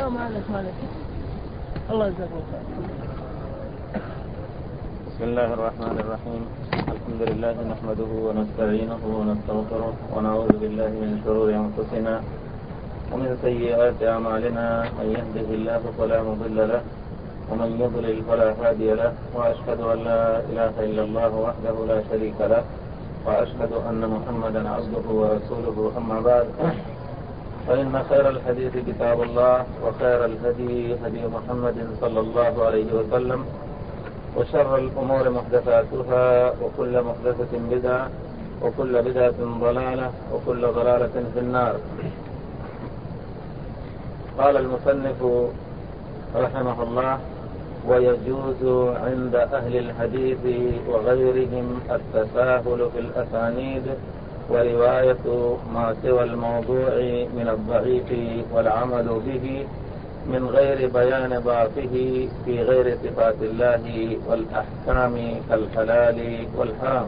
معلش الله يجزاك خير. بسم الله الرحمن الرحيم. الحمد لله نحمده ونستعينه ونستغفره ونعوذ بالله من شرور أنفسنا ومن سيئات أعمالنا. من يهده الله فلا مضل له ومن يضلل فلا هادي له، وأشهد أن لا إله إلا الله وحده لا شريك له، وأشهد أن محمدا عبده ورسوله. أما بعد، فإن خير الحديث كتاب الله، وخير الهدي هدي محمد صلى الله عليه وسلم، وشر الأمور محدثاتها، وكل محدثة بدعة، وكل بدعة ضلالة، وكل ضلالة في النار. قال المصنف رحمه الله: ويجوز عند أهل الحديث وغيرهم التساهل في الأسانيد ورواية ما سوى الموضوع من الضعيف والعمل به من غير بيان ضعفه في غير صفات الله والأحكام كالحلال والحرام.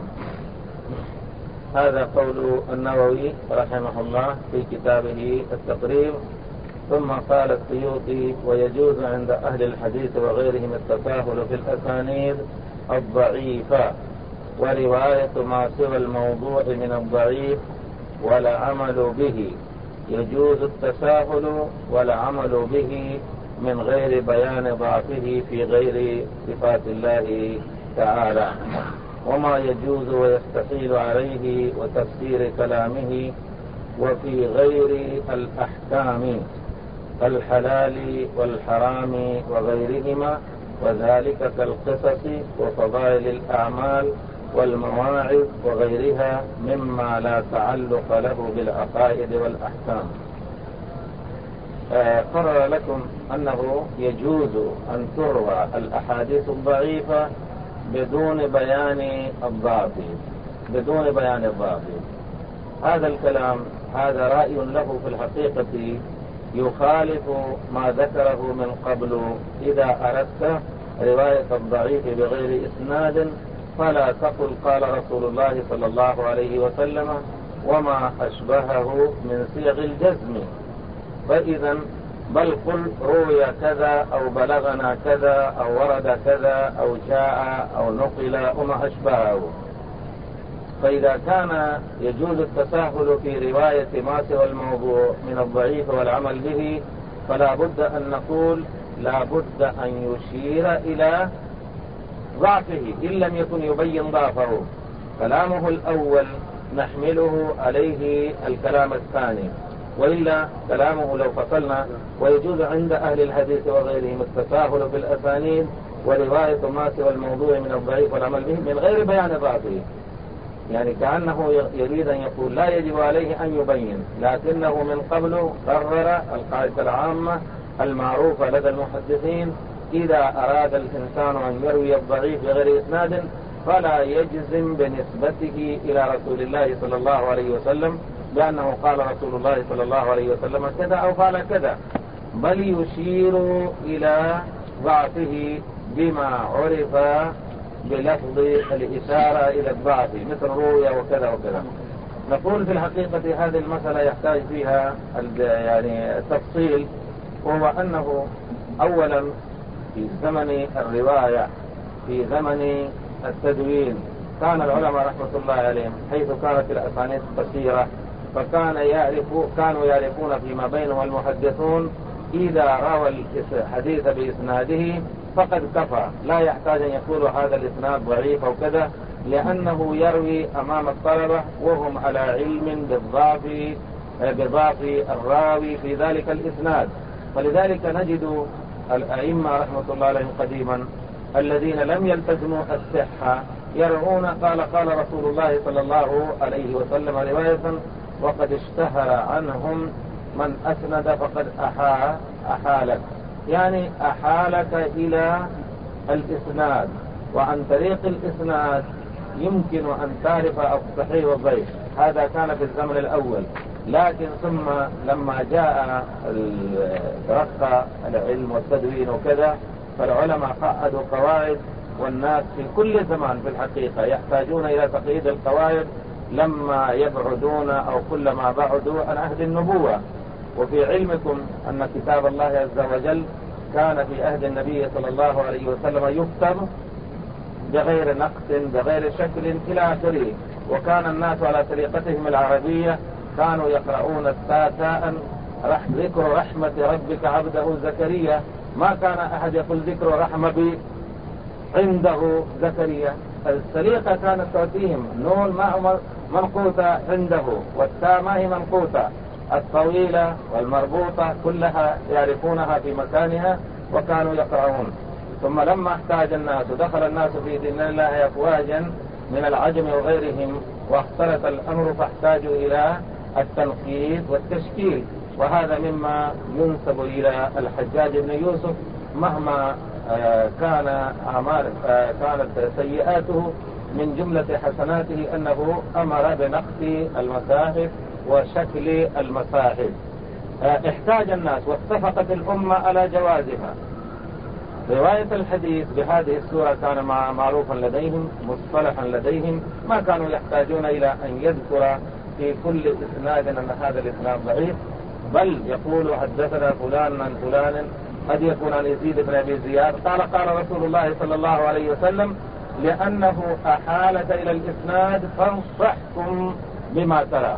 هذا قول النووي رحمه الله في كتابه التقريب. ثم قال السيوطي: ويجوز عند أهل الحديث وغيرهم التساهل في الأسانيد الضعيفة ورواية ما سوى الموضوع من الضعيف والعمل به. يجوز التساهل والعمل به من غير بيان ضعفه في غير صفات الله تعالى، وما يجوز ويستحيل عليه وتفسير كلامه، وفي غير الأحكام كالحلال والحرام وغيرهما، وذلك كالقصص وفضائل الأعمال والمواعظ وغيرها مما لا تعلق له بالعقائد والأحكام. قرر لكم أنه يجوز أن تروى الأحاديث الضعيفة بدون بيان الضعف. هذا الكلام، هذا رأي له في الحقيقة يخالف ما ذكره من قبل. إذا أردت رواية الضعيف بغير إسناد فلا تقل قال رسول الله صلى الله عليه وسلم وما أشبهه من صيغ الجزم، فإذا بل قل روي كذا أو بلغنا كذا أو ورد كذا أو جاء أو نقل وما أشبهه. فإذا كان يجوز التساهل في رواية ما سوى الموضوع من الضعيف والعمل به، فلا بد أن نقول لا بد أن يشير إلى ضعفه إن لم يكن يبين ضعفه. كلامه الأول نحمله عليه الكلام الثاني، وإلا كلامه لو فصلنا: ويجوز عند أهل الحديث وغيرهم التساهل في الأسانيد ورواية ما سوى الموضوع من الضعيف والعمل به من غير بيان ضعفه، يعني كأنه يريد أن يقول لا يجب عليه أن يبين، لكنه من قبل قرر القاعدة العامة المعروفة لدى المحدثين: إذا أراد الإنسان أن يروي الضعيف بغير إسناد فلا يجزم بنسبته إلى رسول الله صلى الله عليه وسلم بأنه قال رسول الله صلى الله عليه وسلم كذا أو قال كذا، بل يشير إلى ضعفه بما عرف بلفظ الإشارة إلى الضعف، مثل روية وكذا وكذا. نقول في الحقيقة هذه المسألة يحتاج فيها تفصيل، وهو أنه أولا في زمن الرواية، في زمن التدوين، كان العلماء رحمة الله عليهم حيث كانت الأسانيد قصيرة كانوا يعرفون فيما بينهم المحدثون إذا روى الحديث بإسناده فقد كفى، لا يحتاج أن يقول هذا الإسناد ضعيف أو كذا، لأنه يروي أمام الطلبة وهم على علم بضعف الراوي في ذلك الإسناد. فلذلك نجد الأئمة رحمة الله عليهم قديما الذين لم يلتزموا الصحة يرون قال رسول الله صلى الله عليه وسلم رواية، وقد اشتهر عنهم من أسند فقد أحالك، يعني أحالك إلى الإسناد، وعن طريق الإسناد يمكن أن تعرف الصحيح والضعيف. هذا كان في الزمن الأول، لكن ثم لما جاء ترقى العلم والتدوين وكذا، فالعلماء قعدوا قواعد، والناس في كل زمان في الحقيقة يحتاجون إلى تقييد القواعد لما يبعدون أو كلما بعدوا عن عهد النبوة. وفي علمكم أن كتاب الله عز وجل كان في عهد النبي صلى الله عليه وسلم يكتب بغير نقص بغير شكل إلى آخره، وكان الناس على طريقتهم العربية كانوا يقرؤون التاء ذكر رحمة ربك عبده زكريا، ما كان أحد يقول ذكر رحمة عنده زكريا. السليقة كانت تأتيهم نون ما منقوطة عنده، والتاء ما هي منقوطة، الطويلة والمربوطة كلها يعرفونها في مكانها وكانوا يقرؤون. ثم لما احتاج الناس ودخل الناس في دين الله أفواجا من العجم وغيرهم واختلط الأمر فاحتاجوا إلى التنقيط والتشكيل، وهذا مما ينسب إلى الحجاج بن يوسف مهما كانت سيئاته من جملة حسناته أنه أمر بنقص المصاحف وشكل المصاحف. احتاج الناس واتفقت الأمة على جوازها. رواية الحديث بهذه السورة كان معروفا لديهم مصطلحا لديهم، ما كانوا يحتاجون إلى أن يذكر في كل إسناد أن هذا الإسناد ضعيف، بل يقول حدثنا فلان عن فلان، قد يكون عن يزيد بن أبي زياد قال رسول الله صلى الله عليه وسلم لأنه أحالة إلى الإسناد فانصحكم بما ترى.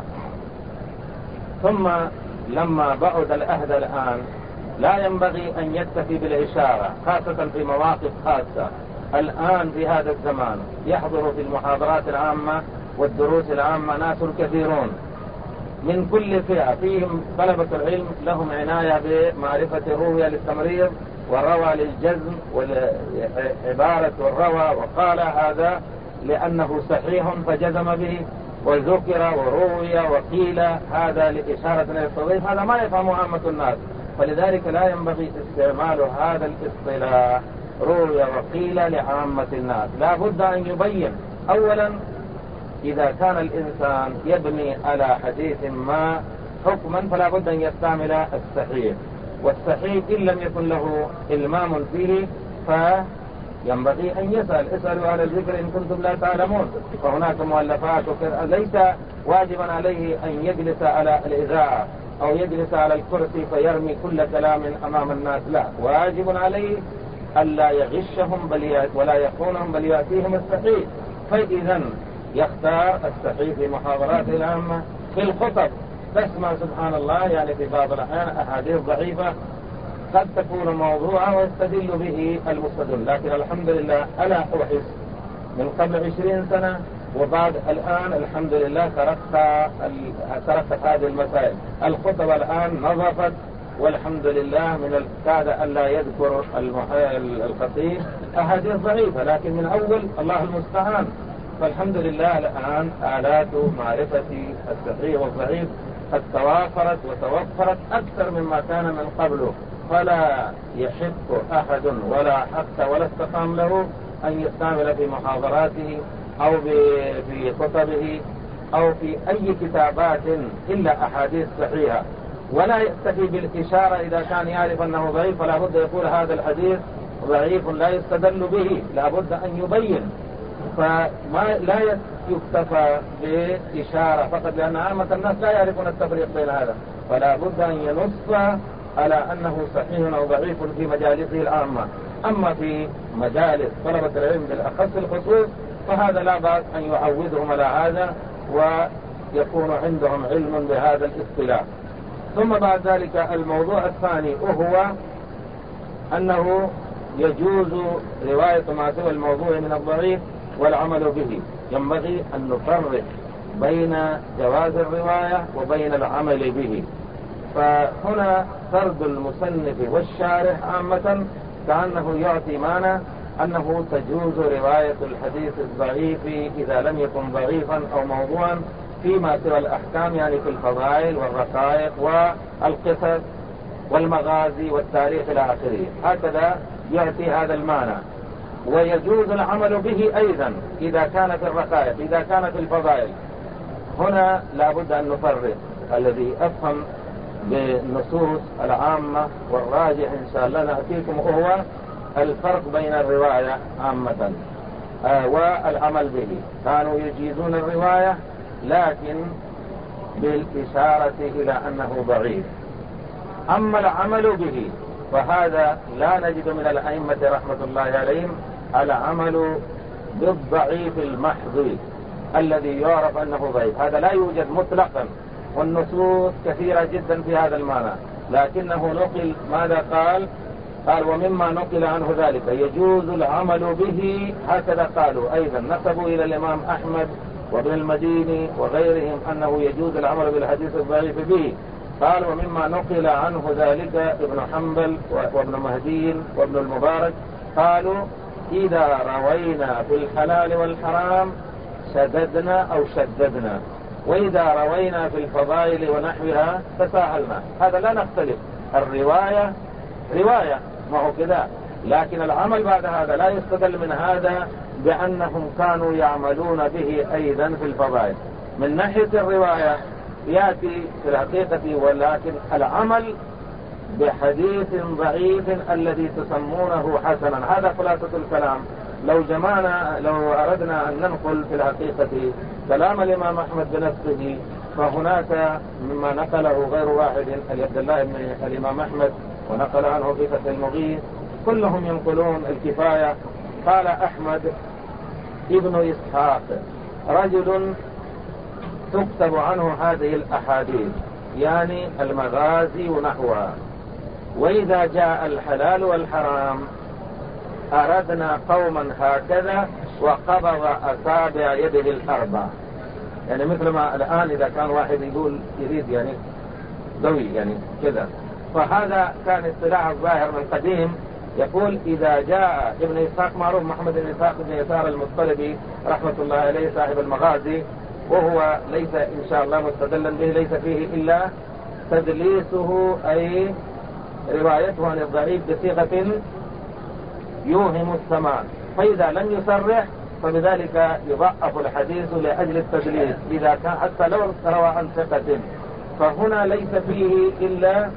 ثم لما بعد الأهد الآن لا ينبغي أن يكتفي بالإشارة، خاصة في مواقف خاصة. الآن في هذا الزمان يحضر في المحاضرات العامة والدروس العامة ناس كثيرون من كل فئة، فيهم طلبة العلم لهم عناية بمعرفة الرؤية للتمريض والروى للجزم والعبارة والروى، وقال هذا لأنه صحيح فجزم به، وذكر وروي وقيل هذا لإشارة إلى التضعيف، هذا ما يفهمه عامة الناس. فلذلك لا ينبغي استعمال هذا الاصطلاح روي وقيل لعامة الناس. لا بد أن يبين أولا إذا كان الإنسان يبني على حديث ما حكما فلا بد أن يستعمل الصحيح، والصحيح إن لم يكن له إلمام فيه فينبغي أن اسألوا أهل الذكر إن كنتم لا تعلمون. فهناك مؤلفات ليس واجبا عليه أن يجلس على الإذاعة أو يجلس على الكرسي فيرمي كل كلام أمام الناس، لا، واجب عليه ألا يغشهم ولا يخونهم بل يأتيهم الصحيح. فإذا يختار الصحيح في محاضراته العامة. في الخطب تسمع سبحان الله يعني في بعض الأحيان أحاديث ضعيفة قد تكون موضوعة ويستدل به المستدل، لكن الحمد لله ألا أحس من قبل 20 سنة وبعد الآن الحمد لله تركت هذه المسائل. الخطب الآن نظفت والحمد لله، من الكاد ألا يذكر الخطيب أحاديث ضعيفة، لكن من أول الله المستعان. فالحمد لله الآن آلات معرفة الصحيح والضعيف قد توافرت وتوفرت أكثر مما كان من قبله، فلا يحق أحد ولا حق ولا استقام له أن يستعمل في محاضراته أو في خطبه أو في أي كتابات إلا أحاديث صحيحة، ولا يكتفي بالإشارة إذا كان يعرف أنه ضعيف، فلا بد يقول هذا الحديث ضعيف لا يستدل به، لا بد أن يبين. فما لا يكتفى بإشارة فقط، لأن عامة الناس لا يعرفون التفريق بين هذا، فلا بد أن ينص على أنه صحيح أو ضعيف في مجالسه العامة. أما في مجالس طلبة العلم بالأخص الخصوص فهذا لا بأس أن يعودهم على هذا ويكون عندهم علم بهذا الاصطلاح. ثم بعد ذلك الموضوع الثاني وهو أنه يجوز رواية ما سوى الموضوع من الضعيف والعمل به. ينبغي أن نفرق بين جواز الرواية وبين العمل به. فهنا فرد المصنف والشارح عامة كأنه يعطي معنى أنه تجوز رواية الحديث الضعيف إذا لم يكن ضعيفا أو موضوعا فيما سوى الأحكام، يعني في الفضائل والرقائق والقصص والمغازي والتاريخ إلى آخره، هكذا يأتي هذا المعنى. ويجوز العمل به أيضا إذا كان في الرقائق، إذا كان في الفضائل. هنا لا بد أن نفرق. الذي أفهم بالنصوص العامة والراجح إن شاء الله نأتيكم هو الفرق بين الرواية عامة والعمل به. كانوا يجيزون الرواية لكن بالإشارة إلى أنه ضعيف، أما العمل به فهذا لا نجد من الأئمة رحمة الله عليهم العمل بالضعيف المحض الذي يعرف أنه ضعيف، هذا لا يوجد مطلقا، والنصوص كثيرة جدا في هذا المعنى، لكنه نقل ماذا قال ومما نقل عنه ذلك يجوز العمل به، هكذا قالوا أيضا، نسبوا إلى الإمام أحمد وابن المديني وغيرهم أنه يجوز العمل بالحديث الضعيف به. قال ومما نقل عنه ذلك ابن حنبل وابن مهدي وابن المبارك قالوا إذا روينا في الحلال والحرام شددنا أو شددنا، وإذا روينا في الفضائل ونحوها تساهلنا. هذا لا نختلف، الرواية رواية ما هو كذا، لكن العمل بعد هذا لا يستدل من هذا بأنهم كانوا يعملون به أيضا في الفضائل من ناحية الرواية يأتي في الحقيقة، ولكن العمل بحديث ضعيف الذي تسمونه حسنا، هذا خلاصة الكلام. لو أردنا أن ننقل في الحقيقة كلام الإمام أحمد بنفسه فهناك مما نقله غير واحد، عبد الله بن الإمام أحمد ونقل عنه في فتح المغيث، كلهم ينقلون الكفاية. قال أحمد ابن إسحاق رجل تكتب عنه هذه الأحاديث، يعني المغازي ونحوها، وإذا جاء الحلال والحرام أردنا قوما هكذا وقبض أصابع يده الأربع، يعني مثل ما الآن إذا كان واحد يقول يريد يعني ذوي يعني كذا، فهذا كان اصطلاح الظاهر من قديم. يقول إذا جاء ابن إسحاق معروف محمد بن إسحاق بن يسار المطلبي رحمة الله عليه صاحب المغازي، وهو ليس إن شاء الله مستدلا به، ليس فيه إلا تدليسه أي روايته عن الضعيف بصيغة يوهم السماع، فإذا لم يصرح فبذلك يضعف الحديث لأجل التدليس إذا كان حتى لو روى عن ثقة، فهنا ليس فيه إلا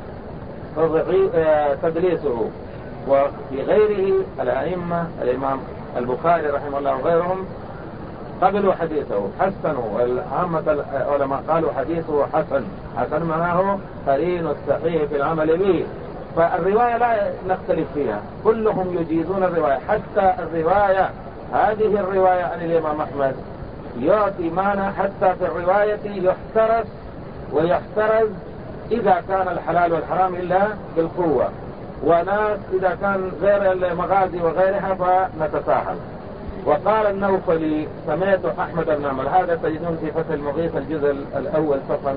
تدليسه. وفي غيره الأئمة الإمام البخاري رحمه الله وغيرهم قبلوا حديثه حسنوا، والعامة العلماء قالوا حديثه حسن، حسن معناه قرين الصحيح في العمل به. فالرواية لا نختلف فيها، كلهم يجيزون الرواية، حتى الرواية هذه الرواية عن الإمام أحمد يعطي معنى حتى في الرواية يحترز ويحترز إذا كان الحلال والحرام إلا بالقوة، وناس إذا كان غير المغازي وغيرها فنتساهل. وقال النوفلي سمعت أحمد بن حنبل، هذا تجدون في فتح المغيث الجزء الأول صفحة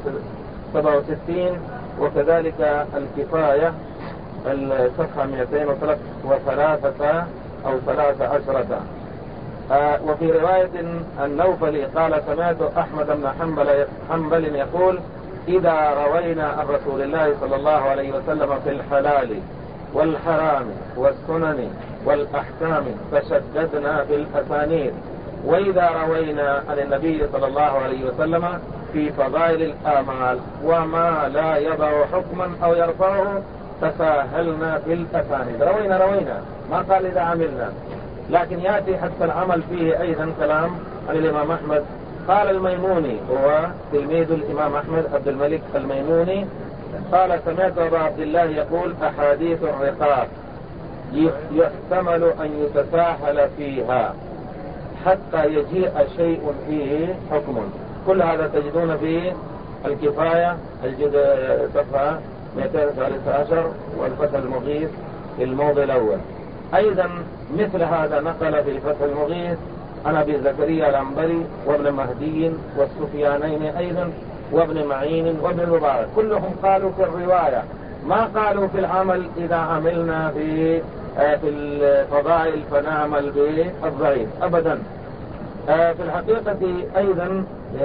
267، وكذلك الكفاية الصفحة 213 أو 13. وفي رواية النوفلي قال سمعت أحمد بن حنبل يقول إذا روينا عن رسول الله صلى الله عليه وسلم في الحلال والحرام والسنن والأحكام فشددنا في الأسانيد، وإذا روينا عن النبي صلى الله عليه وسلم في فضائل الآمال وما لا يضع حكما أو يرفعه تساهلنا في الأسانيد. روينا ما قال إذا عملنا، لكن يأتي حتى العمل فيه أيضا كلام عن الإمام أحمد. قال الميموني هو تلميذ الإمام أحمد عبد الملك الميموني قال سمعت أبا عبد الله يقول أحاديث الرقاق يحتمل أن يتساهل فيها حتى يجيء شيء فيه حكم. كل هذا تجدون في الكفاية الجزء صفحة 213 والفتح المغيث الموضع الأول. أيضا مثل هذا نقل في فتح المغيث عن أبي زكريا العنبري وابن مهدي والسفيانين أيضا وابن معين وابن المبارك، كلهم قالوا في الرواية، ما قالوا في العمل إذا عملنا في الفضائل فنعمل بالضعيف أبدا. في الحقيقة أيضا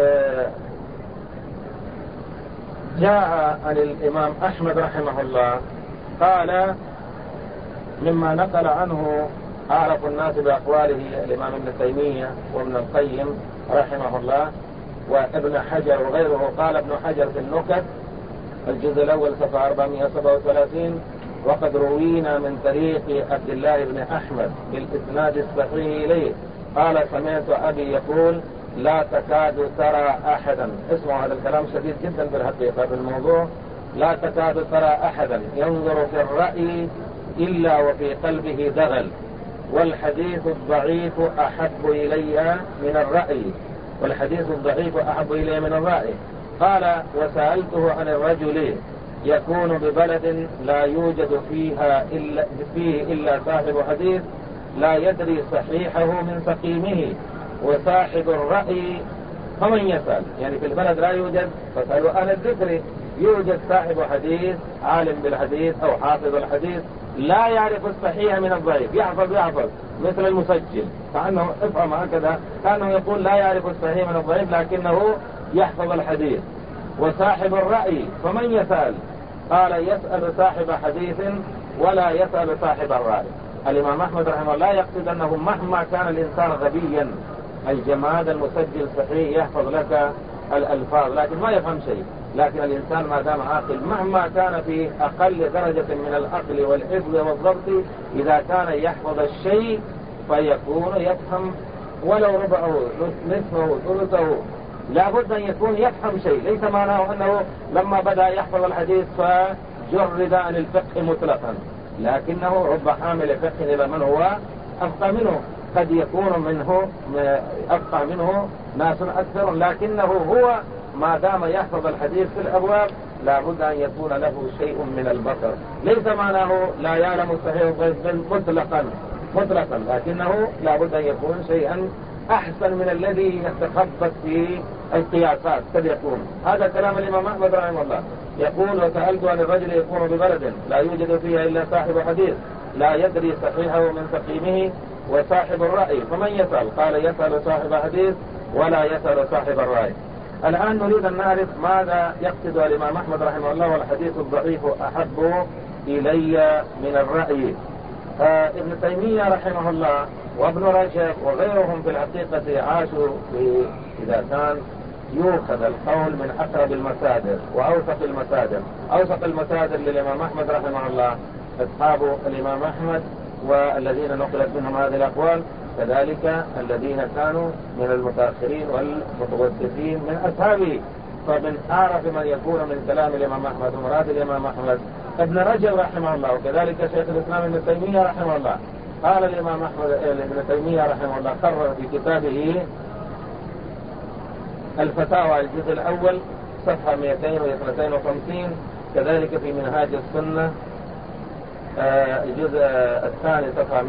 جاء عن الإمام أحمد رحمه الله قال مما نقل عنه أعرف الناس بأقواله الإمام ابن تيمية وابن القيم رحمه الله وابن حجر وغيره. قال ابن حجر في النكت الجزء الأول صفحة 437 وقد روينا من طريق عبد الله بن أحمد بالإسناد الصحيح إليه قال سمعت أبي يقول لا تكاد ترى أحدا. اسمعوا هذا الكلام شديد جدا في الحقيقة في الموضوع. لا تكاد ترى أحدا ينظر في الرأي إلا وفي قلبه دغل، والحديث الضعيف أحب إلي من الرأي، والحديث الضعيف أحب إلي من الرأي. قال: وسألته عن الرجل يكون ببلد لا يوجد فيه إلا صاحب حديث لا يدري صحيحه من سقيمه وصاحب الرأي فمن يسأل. يعني في البلد لا يوجد، فسألوا أهل الذكر. يوجد صاحب حديث عالم بالحديث أو حافظ الحديث لا يعرف الصحيح من الضعيف، يحفظ مثل المسجل، كأنه افهم هكذا، كأنه يقول لا يعرف الصحيح من الضعيف لكنه يحفظ الحديث. وصاحب الرأي فمن يسأل؟ قال: يسأل صاحب حديث ولا يسأل صاحب الرأي. الإمام أحمد رحمه الله يقصد أنه مهما كان الإنسان غبيا الجماد المسجل صحيح يحفظ لك الألفاظ لكن ما يفهم شيء، لكن الإنسان ما دام عاقل مهما كان في أقل درجة من العقل والحفظ والضبط، إذا كان يحفظ الشيء فيكون يفهم ولو ربعه نصفه ثلثه، لابد أن يكون يفهم شيء. ليس معناه أنه لما بدأ يحفظ الحديث فجرد عن الفقه مطلقا، لكنه رب حامل فقه إلى من هو أفقى منه. قد يكون منه أفقى منه ناس أكثر، لكنه هو ما دام يحفظ الحديث في الأبواب لابد أن يكون له شيء من البصر. ليس معناه لا يعلم الصحيح مطلقا، لكنه لابد أن يكون شيئا أحسن من الذي يتخبط في القياسات قد يكون. هذا كلام الإمام أحمد رحمه الله. يقول: وسألت عن الرجل يكون ببلد لا يوجد فيها إلا صاحب حديث لا يدري صحيحه من سقيمه وصاحب الرأي فمن يسأل؟ قال: يسأل صاحب حديث ولا يسأل صاحب الرأي. الآن نريد أن نعرف ماذا يقصد الإمام أحمد رحمه الله والحديث الضعيف أحب إلي من الرأي. ابن تيمية رحمه الله وابن رجب وغيرهم في الحقيقة عاشوا إذا كان يؤخذ القول من أقرب المصادر وأوثق المصادر. أوثق المصادر للإمام أحمد رحمه الله أصحاب الإمام أحمد والذين نقلت منهم هذه الأقوال، كذلك الذين كانوا من المتأخرين والمتوسطين من أصحابه. فمن أعرف من يكون من كلام الإمام أحمد ومراد الإمام أحمد ابن رجب رحمه الله، وكذلك شيخ الإسلام ابن تيمية رحمه الله. قال الإمام أحمد ابن تيمية رحمه الله قرر في كتابه الفتاوى الجزء الأول صفحة 252، كذلك في منهاج السنة الجزء الثاني صفحة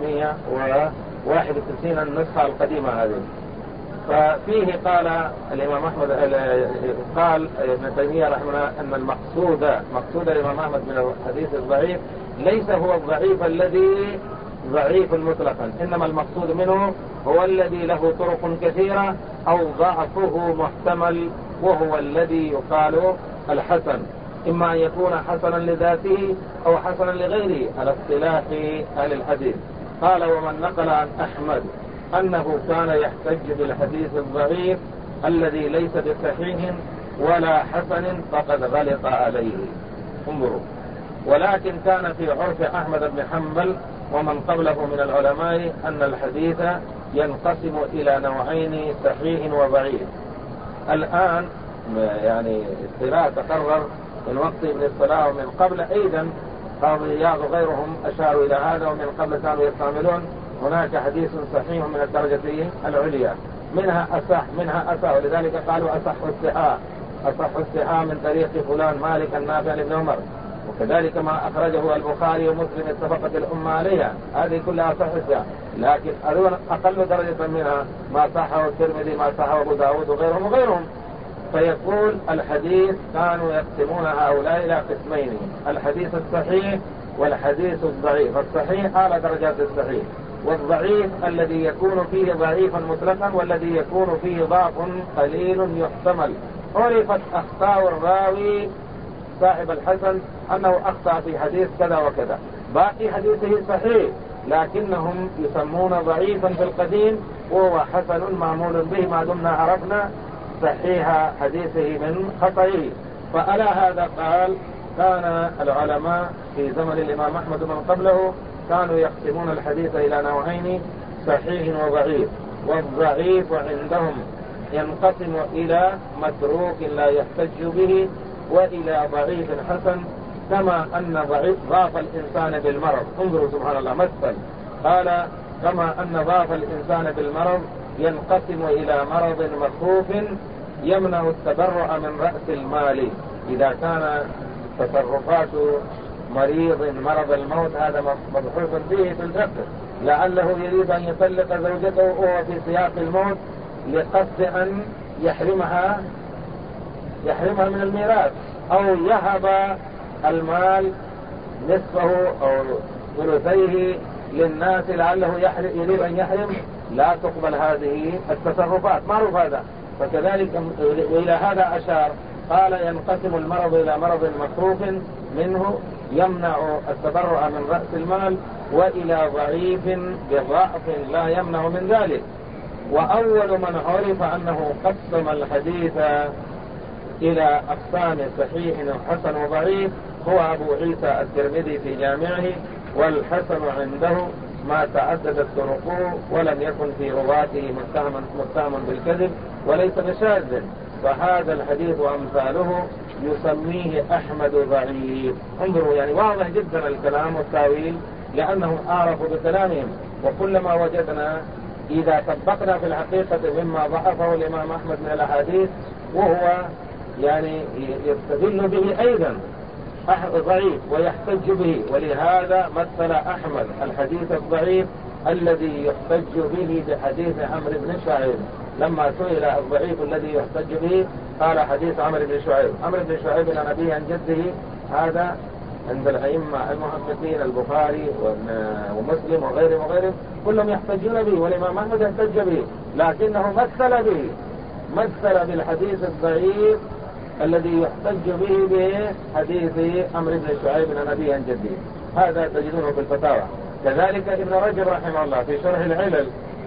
191 النسخة القديمة هذه. ففيه قال الإمام أحمد قال ابن تيمية رحمه الله أن مقصود الإمام أحمد من الحديث الضعيف ليس هو الضعيف الذي ضعيف مطلقا، إنما المقصود منه هو الذي له طرق كثيرة أو ضعفه محتمل، وهو الذي يقال الحسن، إما أن يكون حسنا لذاته أو حسنا لغيره على اصطلاح أهل الحديث. قال: ومن نقل عن أحمد أنه كان يحتج بالحديث الضعيف الذي ليس بصحيح ولا حسن فقد غلط عليه. انظروا. ولكن كان في عرف أحمد بن حنبل ومن قبله من العلماء أن الحديث ينقسم إلى نوعين: صحيح وضعيف. الآن يعني اصطلاح تقرر من وقت ابن الصلاح ومن قبل أيضا قاضي عياض وغيرهم أشاروا إلى هذا، ومن قبل كانوا يستعملون هناك حديث صحيح من الدرجة العليا، منها أصح، ولذلك قالوا أصح الصحاح من طريق فلان مالك النافع لابن عمر، وكذلك ما أخرجه البخاري ومسلم اتفقت الأمة عليها، هذه كلها صح الصحاح. لكن أقل درجة منها ما صحه الترمذي، ما صحه أبو داود وغيرهم. فيقول الحديث كانوا يقسمون هؤلاء إلى قسمين: الحديث الصحيح والحديث الضعيف. الصحيح أعلى درجات الصحيح، والضعيف الذي يكون فيه ضعيفا مطلقا والذي يكون فيه ضعف قليل يحتمل. عرفت أخطاء الراوي صاحب الحسن أنه أخطأ في حديث كذا وكذا، باقي حديثه صحيح لكنهم يسمون ضعيفا في القديم وهو حسن معمول به ما دمنا عرفنا صحيح حديثه من خطئه. فعلى هذا قال كان العلماء في زمن الإمام أحمد ومن قبله كانوا يقسمون الحديث إلى نوعين: صحيح وضعيف. والضعيف عندهم ينقسم إلى متروك لا يحتج به، وإلى ضعيف حسن، كما أن ضعف الإنسان بالمرض. انظروا سبحان الله، مثل قال كما أن ضعف الإنسان بالمرض ينقسم إلى مرض مخوف يمنع التبرع من رأس المال. إذا كان تصرفات مريض مرض الموت هذا مبحوث فيه في الفقه، لعله يريد أن يطلق زوجته وهو في سياق الموت لقصد أن يحرمها من الميراث، أو يهب المال نصفه أو ثلثيه للناس لعله يريد أن يحرم، لا تقبل هذه التصرفات، معروف هذا. فكذلك وإلى هذا أشار، قال ينقسم المرض إلى مرض مخوف منه يمنع التبرع من رأس المال، وإلى ضعيف بضعف لا يمنع من ذلك. وأول من عرف أنه قسم الحديث إلى أقسام صحيح وحسن وضعيف هو أبو عيسى الترمذي في جامعه، والحسن عنده ما تعددت طرقه ولم يكن في رواته متهم بالكذب وليس بشاذ، فهذا الحديث وأمثاله يسميه أحمد ضعيف. انظروا يعني واضح جدا الكلام والتاويل، لأنهم أعرفوا بكلامهم. وكلما وجدنا إذا طبقنا في الحقيقة مما ضعفه الإمام أحمد من الأحاديث وهو يعني يستدل به أيضا ضعيف ويحتج به، ولهذا مثل أحمد الحديث الضعيف الذي يحتج به بحديث عمرو بن شعيب. لما سئل الضعيف الذي يحتج به قال حديث عمرو بن شعيب. عمرو بن شعيب عن أبيه عن جده، هذا عند الأئمة المحققين البخاري ومسلم وغيرهم كلهم يحتجون به، والإمام أحمد يحتج به، لكنه مثل بالحديث الضعيف الذي يحتج به بحديث عمرو بن شعيب عن أبيه عن جده. هذا تجدونه في الفتاوى. كذلك ابن رجب رحمه الله في شرح العلل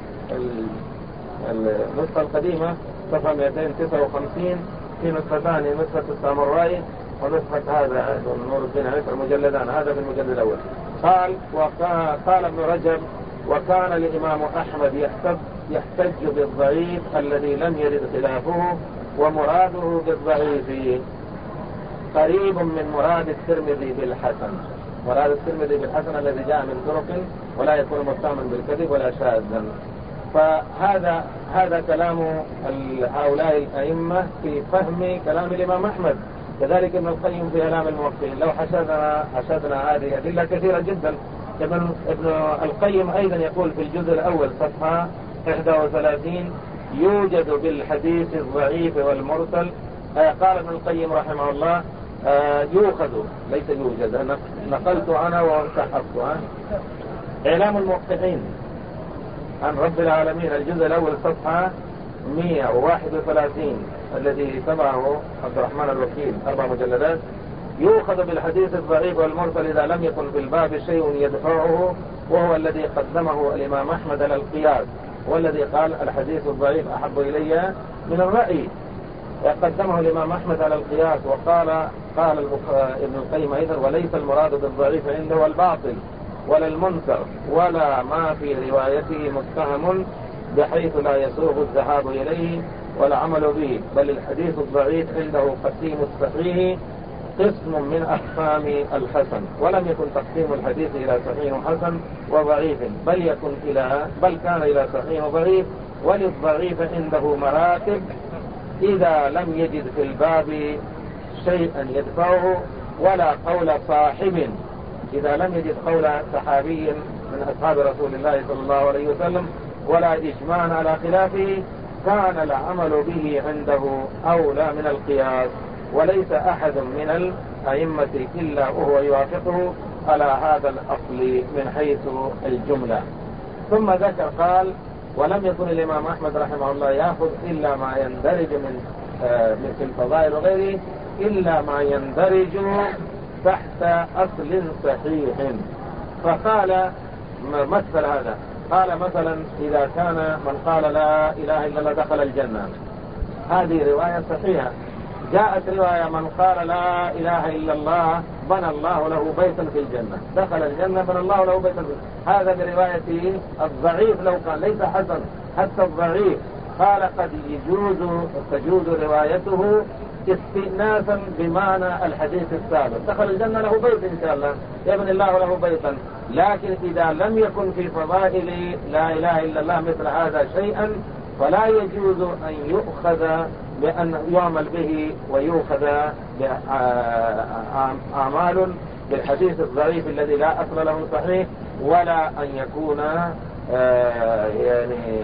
النسخة القديمة صفحة 259 في نسختان، نسخة السامرائي ونسخة هذا نور الدين عيسى المجلدان، هذا في المجلد الأول. قال ابن رجب: وكان الإمام أحمد يحتج بالضعيف الذي لم يرد خلافه، ومراده بالضعيف قريب من مراد الترمذي بالحسن. مراد الترمذي بالحسن الذي جاء من طرق ولا يكون متهما بالكذب ولا شاذا. فهذا كلام هؤلاء الأئمة في فهم كلام الإمام أحمد. كذلك ابن القيم في إعلام الموقعين. لو حشدنا هذه أدلة كثيرة جدا. ابن القيم أيضا يقول في الجزء الأول صفحة 31: يوجد بالحديث الضعيف والمرسل. قال ابن القيم رحمه الله: يؤخذ، ليس يوجد، نقلت أنا وانسحبت. إعلام الموقعين عن رب العالمين الجزء الأول صفحة 131 الذي تبعه عبد الرحمن الوكيل 4 مجلدات: يؤخذ بالحديث الضعيف والمرسل إذا لم يكن في الباب شيء يدفعه، وهو الذي قدمه الإمام أحمد على القياس، والذي قال الحديث الضعيف أحب إلي من الرأي، قدمه الإمام أحمد على القياس. قال ابن القيم أيضا: وليس المراد بالضعيف عنده الباطل ولا المنكر ولا ما في روايته متهم بحيث لا يسوغ الذهاب إليه ولا عمل به، بل الحديث الضعيف عنده قسيم الصحيح قسم من أقسام الحسن، ولم يكن تقسيم الحديث إلى صحيح وحسن وضعيف، بل كان إلى صحيح وضعيف. وللضعيف عنده مراتب إذا لم يجد في الباب شيئا يدفعه ولا قول صاحب، إذا لم يجد قول صحابي من أصحاب رسول الله صلى الله عليه وسلم ولا إجماع على خلافه، كان العمل به عنده أولى من القياس. وليس أحد من الأئمة إلا وهو يوافقه على هذا الأصل من حيث الجملة. ثم ذكر قال: ولم يكن الإمام أحمد رحمه الله يأخذ إلا ما يندرج من الفضائل وغيره، إلا ما يندرج تحت أصل صحيح. فقال مثل هذا، قال مثلا: إذا كان من قال لا إله إلا الله دخل الجنة، هذه رواية صحيحة. جاءت رواية: من قال لا إله إلا الله بنى الله له بيتا في الجنة، دخل الجنة بنى الله له بيتا في الجنة. هذا برواية الضعيف، لو كان ليس حسن حتى الضعيف. قال: قد تجوز روايته استئناسا بمعنى الحديث السابق. دخل الجنة له بيت إن شاء الله، يبني الله له بيتا، لكن إذا لم يكن في فضائل لا إله إلا الله مثل هذا شيئا فلا يجوز أن يؤخذ بأن يعمل به ويؤخذ بأعمال بالحديث الضعيف الذي لا أصل له صحيح، ولا أن يكون يعني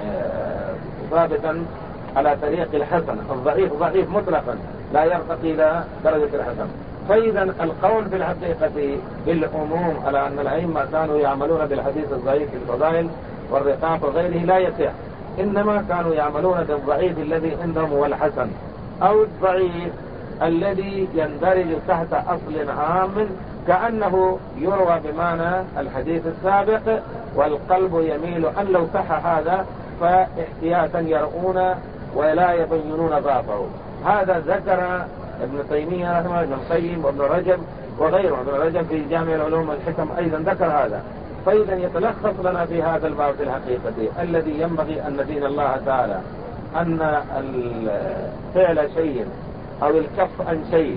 ثابتا على طريق الحسن. الضعيف ضعيف مطلقا لا يرتقي إلى درجة الحسن. فإذا القول في الحقيقة بالعموم على أن الأئمة كانوا يعملون بالحديث الضعيف في الفضائل والرقاق وغيره لا يصح، إنما كانوا يعملون بالضعيف الذي عندهم هو الحسن، أو الضعيف الذي يندرج تحت أصل عام كأنه يروى بمعنى الحديث السابق، والقلب يميل أن لو صح هذا فاحتياطا يرؤون ولا يبينون ضعفه. هذا ذكر ابن تيمية رحمه الله، ابن القيم وابن رجب وغيره. ابن رجب في جامع العلوم والحكم أيضا ذكر هذا. فإذا يتلخص لنا في هذا الباب في الحقيقة الذي ينبغي أن ندين الله تعالى أن فعل شيء أو الكف عن شيء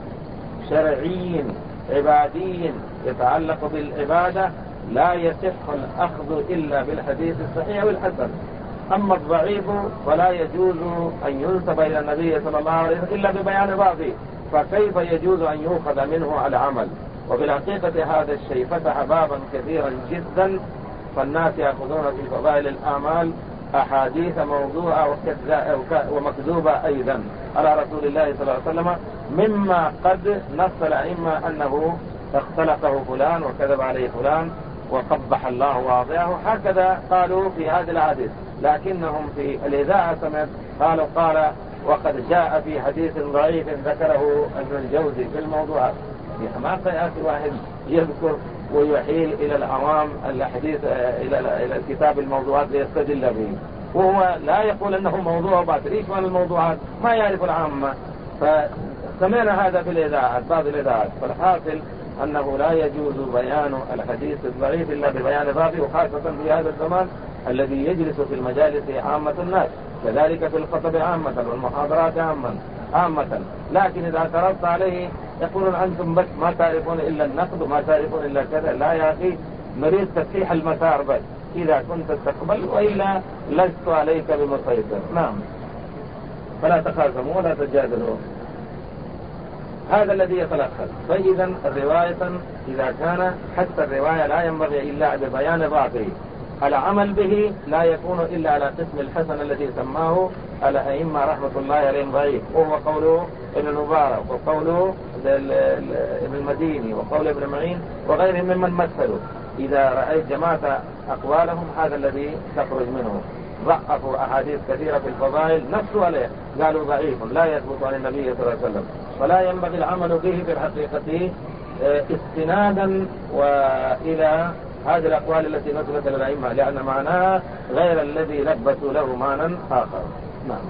شرعي عبادي يتعلق بالعبادة لا يصح الأخذ إلا بالحديث الصحيح والحسن. أما الضعيف فلا يجوز أن ينسب إلى النبي صلى الله عليه وسلم إلا ببيان بعضه، فكيف يجوز أن يؤخذ منه على عمل؟ وفي الحقيقة هذا الشيء فتح بابا كثيرا جدا، فالناس يأخذون في فضائل الأعمال أحاديث موضوعة ومكذوبة أيضا على رسول الله صلى الله عليه وسلم، مما قد نص الأئمة أنه اختلقه فلان وكذب عليه فلان وقبح الله واضعه، هكذا قالوا في هذه الحديث. لكنهم في الإذاعة سمعت قال وقد جاء في حديث ضعيف ذكره ابن الجوزي في الموضوعات. في حماقة يأتي واحد يذكر ويحيل إلى العوام الحديث إلى الكتاب الموضوعات ليستدل به، وهو لا يقول أنه موضوع باطل. إيش معنى الموضوعات؟ ما يعرف العامة. فسمعنا هذا في الإذاعات، بعض الإذاعات. فالحاصل أنه لا يجوز بيان الحديث الضعيف إلا ببيان ضعفه، وخاصة في هذا الزمان الذي يجلس في المجالس عامة الناس، كذلك في الخطب عامة والمحاضرات عامة. لكن إذا اعترضت عليه يقولون أنتم بس ما تعرفون إلا النقد وما تعرفون إلا كذا. لا يا أخي، نريد تفتيح المسار بس، إذا كنت تقبل وإلا لست عليك بمسيطر. نعم، فلا تخاصموا ولا تجادلوا. هذا الذي يتلخص. فإذا الرواية إذا كان حتى الرواية لا ينبغي إلا ببيان ضعفه، العمل به لا يكون إلا على قسم الحسن الذي سماه الأئمة رحمة الله عليهم ضعيف، وهو قوله ابن المبارك وقوله ابن المديني وقول ابن معين وغيرهم ممن مثلوا. إذا رأيت جماعة أقوالهم هذا الذي تخرج منه. ضعفوا أحاديث كثيرة في الفضائل نفسوا عليه، قالوا ضعيف لا يثبت عن النبي صلى الله عليه وسلم، فلا ينبغي العمل به في الحقيقة استنادا وإلى هذه الأقوال التي نسبت للأئمة، لأن معناها غير الذي لبسوا له معنى آخر. نعم.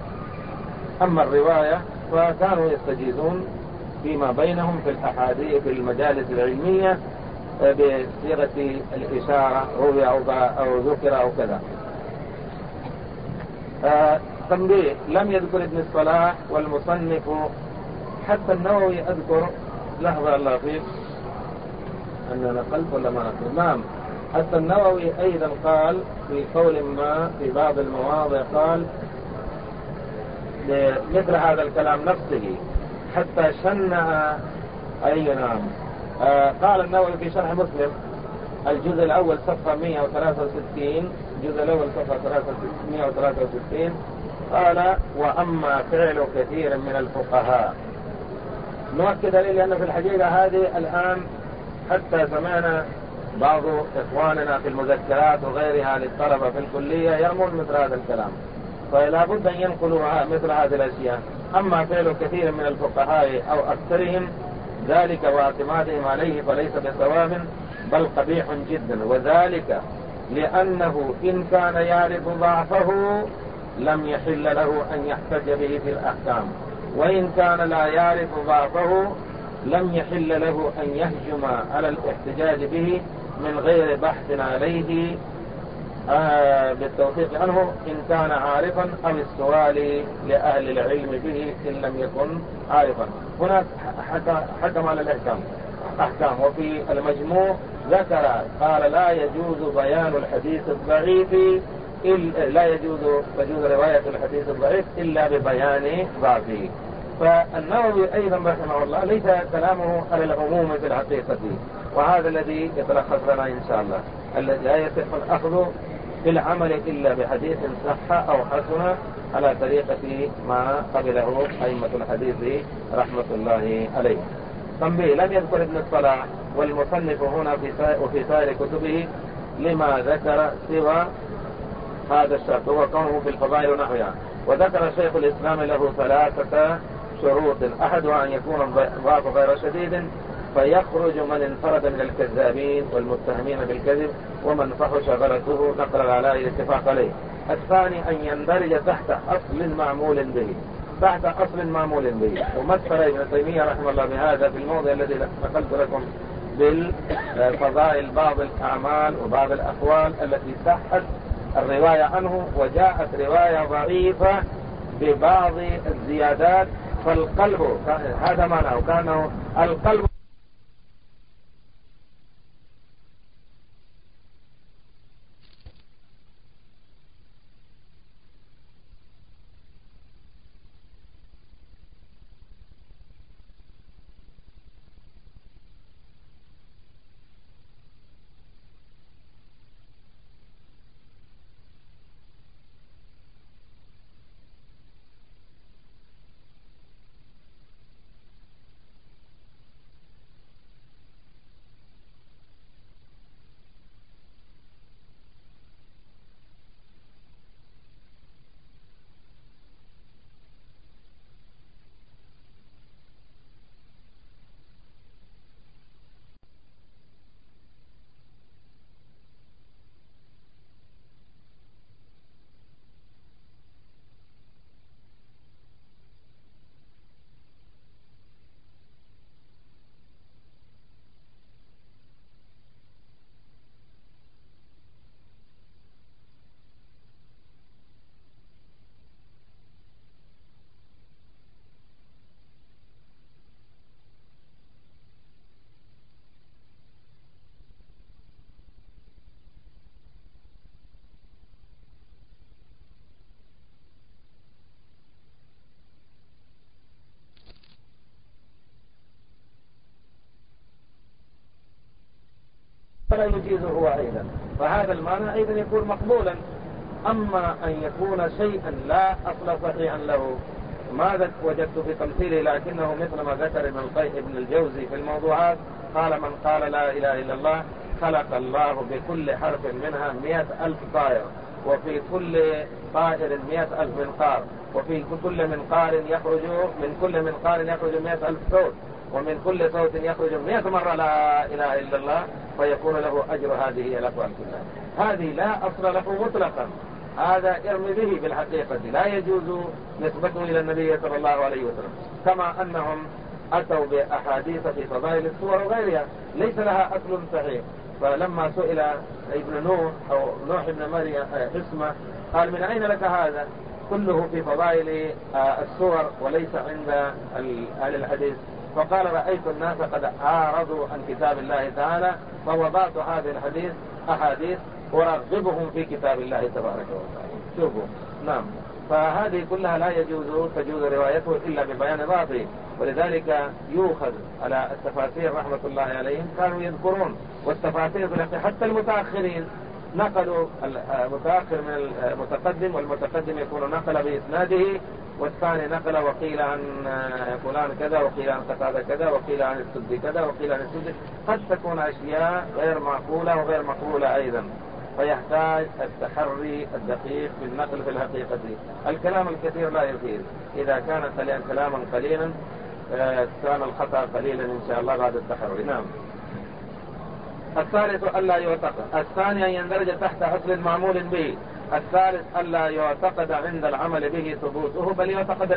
أما الرواية فكانوا يستجيزون فيما بينهم في الأحاديث في المجالس العلمية بصيغة الإشارة روي أو ذكر أو كذا. تنبيه: لم يذكر ابن الصلاح والمصنف حتى النووي أذكر لحظة الله فيك أن نقلت ولا ما نقلت. نعم، حتى النووي أيضا قال في قول ما في بعض المواضع قال مثل هذا الكلام نفسه حتى شنع. أي نعم. قال النووي في شرح مسلم الجزء الأول صفحة 163، الجزء الأول صفحة 163 قال: وأما فعل كثير من الفقهاء. نؤكد عليه لأن في الحقيقة هذه الآن حتى سمعنا بعض إخواننا في المذكرات وغيرها للطلبة في الكلية يرمون مثل هذا الكلام، فلا بد أن ينقلوا مثل هذه الأشياء. أما فعل كثير من الفقهاء أو أكثرهم ذلك واعتمادهم عليه فليس بصواب بل قبيح جدا، وذلك لأنه إن كان يعرف ضعفه لم يحل له أن يحتج به في الأحكام، وإن كان لا يعرف ضعفه لم يحل له أن يهجم على الاحتجاج به من غير بحث عليه بالتوثيق عنه إن كان عارفا، أو السؤال لأهل العلم به إن لم يكن عارفا. هناك حكم على أحكام. وفي المجموع ذكر قال لا يجوز بيان الحديث الضعيف، لا يجوز رواية الحديث الضعيف إلا ببيان ضعفه. فالنووي أيضا رحمه الله ليس كلامه على العموم في الحقيقة، وهذا الذي يتلخص لنا إن شاء الله. الذي لا يصح الأخذ بالعمل إلا بحديث صح أو حسن على طريقة ما قبله أئمة الحديث رحمة الله عليه. تنبيه: لم يذكر ابن الصلاح والمصنف هنا وفي سائر كتبه لما ذكر سوى هذا الشرط، هو كونه في الفضائل ونحوها. وذكر شيخ الإسلام له 3 شروط: أحدها أن يكون الضعف غير شديد فيخرج من انفرد من الكذابين والمتهمين بالكذب ومن فحش غلطه نقل العلاء الاتفاق عليه. الثاني أن يندرج تحت أصل معمول به. ومثل ابن تيمية رحمه الله بهذا في الموضع الذي نقلت لكم بالفضائل بعض الأعمال وبعض الأقوال التي صحت الرواية عنه، وجاءت رواية ضعيفة ببعض الزيادات، فالقلب هذا معناه كانه القلب فلا يجيزه هو أيضا، فهذا المعنى أيضا يكون مقبولا. أما أن يكون شيئا لا أصل صحيحا له، ماذا وجدت في تمثيله لكنه مثل ما ذكر ابن الجوزي في الموضوعات، قال من قال لا إله إلا الله خلق الله بكل حرف منها 100,000 طائر، وفي كل طائر 100,000 منقار، وفي كل منقار يخرج 100,000 صوت، ومن كل صوت يخرج 100 مرة لا إله إلا الله، فيكون له أجر هذه الأقوال كلها. هذه لا أصل له مطلقا، هذا ارمي به بالحقيقة، لا يجوز نسبته إلى النبي صلى الله عليه وسلم. كما أنهم أتوا بأحاديث في فضائل السور وغيرها ليس لها أصل صحيح. فلما سئل ابن نوح أو نوح ابن مريم اسمه قال من أين لك هذا؟ كله في فضائل السور وليس عند أهل الحديث. فقال رأيت الناس قد أعرضوا عن كتاب الله تعالى فوضعت هذه أحاديث أرغبهم في كتاب الله تبارك وتعالى. شوفوا، نعم. فهذه كلها لا تجوز روايته إلا ببيان ضعفه. ولذلك يؤخذ على التفاسير رحمة الله عليهم، كانوا يذكرون والتفاسير حتى المتأخرين نقلوا المتأخر من المتقدم، والمتقدم يكون نقل بإسناده، والثاني نقل وقيل عن فلان كذا، وقيل عن قتادة كذا، وقيل عن السدي كذا، وقيل عن السدي. قد تكون أشياء غير معقولة وغير مقبولة أيضا، فيحتاج التحري الدقيق في النقل في الحقيقة. الكلام الكثير لا يفيد، إذا كان كلاما قليلا كان الخطأ قليلا إن شاء الله بعد التحري. نعم. الثالث ألا يعتقد. الثاني أن يندرج تحت أصل معمول به. الثالث ألا يعتقد عند العمل به ثبوته، بل يعتقد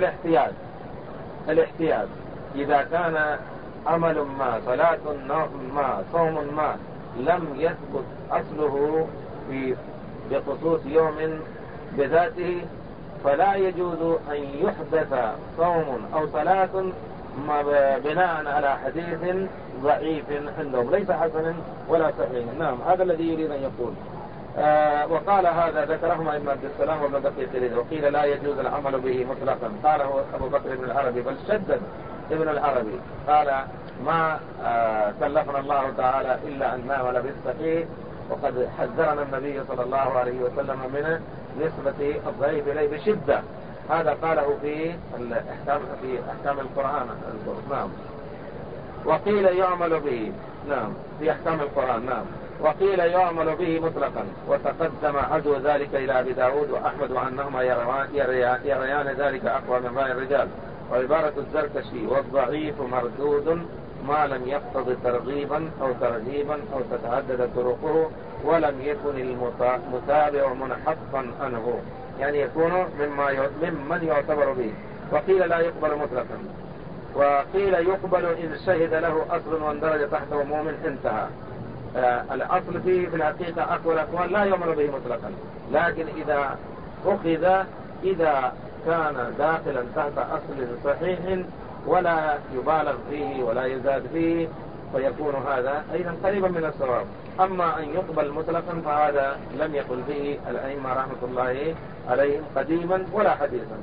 الاحتياج. إذا كان عمل ما، صلاة ما، صوم ما، لم يثبت أصله في بخصوص يوم بذاته، فلا يجوز أن يحدث صوم أو صلاة بناء على حديث ضعيف عندهم ليس حسن ولا صحيح. نعم، هذا الذي يريد أن يقول. وقال هذا ذكرهما ابن عبد السلام وابن دقيق العيد. وقيل لا يجوز العمل به مطلقا، قاله أبو بكر بن العربي، بل شدد ابن العربي قال ما كلفنا الله تعالى إلا أن نعمل بالصحيح، وقد حذرنا النبي صلى الله عليه وسلم من نسبة الضعيف إليه بشدة. هذا قاله في أحكام القرآن. نعم. وقيل يعمل به، نعم، في أحكام القرآن. نعم. وقيل يعمل به مطلقا، وتقدم عدو ذلك إلى أبي داود وأحمد وأنهما يريان ذلك أقوى من رأي الرجال. وعبارة الزركشي والضعيف مردود ما لم يقتضي ترغيبا أو ترهيبا أو تتعدد طرقه ولم يكن المتابع منحطا عنه، يعني يكون ممن يعتبر به. وقيل لا يقبل مطلقا، وقيل يقبل إن شهد له أصل واندرج تحت عموم انتهى. الأصل فيه في الحقيقة أقوى الأقوال لا يعمل به مطلقا، لكن إذا أخذ إذا كان داخلا تحت أصل صحيح ولا يبالغ فيه ولا يزاد فيه فيكون هذا أيضا قريبا من الصواب. أما أن يقبل مطلقا فهذا لم يقل به الأئمة رحمة الله عليهم قديما ولا حديثا.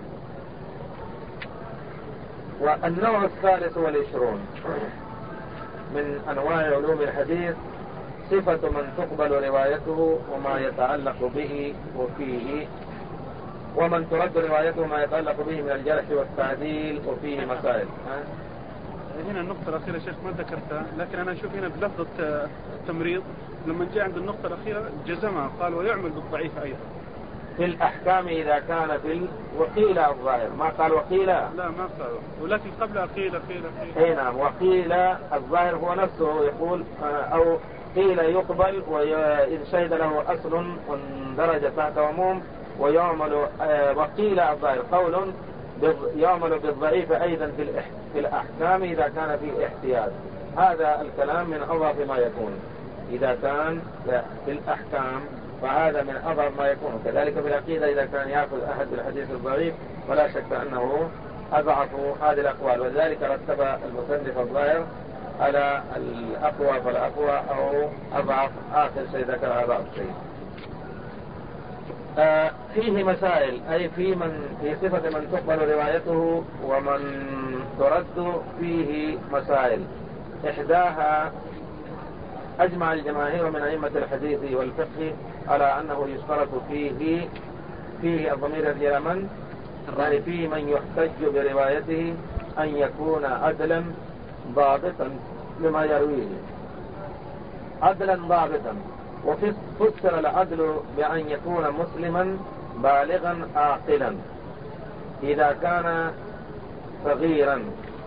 والنوع الثالث والعشرون من أنواع علوم الحديث صفة من تقبل روايته وما يتعلق به وفيه، ومن ترد روايته ما يتعلق به من الجرح والتعديل وفيه مسائل. هنا النقطة الأخيرة شيخ ما ذكرتها، لكن أنا أشوف هنا بلفظة التمريض لما جاء عند النقطة الأخيرة جزمها، قال ويعمل بالضعيف أيضا في الأحكام إذا كان وقيل الظاهر، ما قال وقيل، لا ما قال، ولكن قبل قيل. نعم، وقيل الظاهر هو نفسه يقول أو قيل يقبل وإن شهد له أصل واندرج تحت عموم ويعمل. وقيل الظاهر قول يعمل بالضعيف أيضا في الأحكام إذا كان في احتياج. هذا الكلام من أضعف ما يكون. إذا كان في الأحكام فهذا من أضعف ما يكون. كذلك في العقيدة إذا كان يأخذ أحد بالحديث الضعيف فلا شك أنه أضعف هذه الأقوال، ولذلك رتب المصنف الظاهر على الأقوى فالأقوى أو أضعف آخر شيء ذكر أضعف شيء. فيه مسائل، أي في صفة من تقبل روايته ومن ترد فيه مسائل. إحداها أجمع الجماهير من أئمة الحديث والفقه على أنه يشترط فيه الضمير الى من؟ يعني فيه من يحتج بروايته أن يكون عدلا ضابطا لما يرويه، عدلا ضابطا. وفسر العدل بأن يكون مسلما بالغا عاقلا إذا كان صغيرا.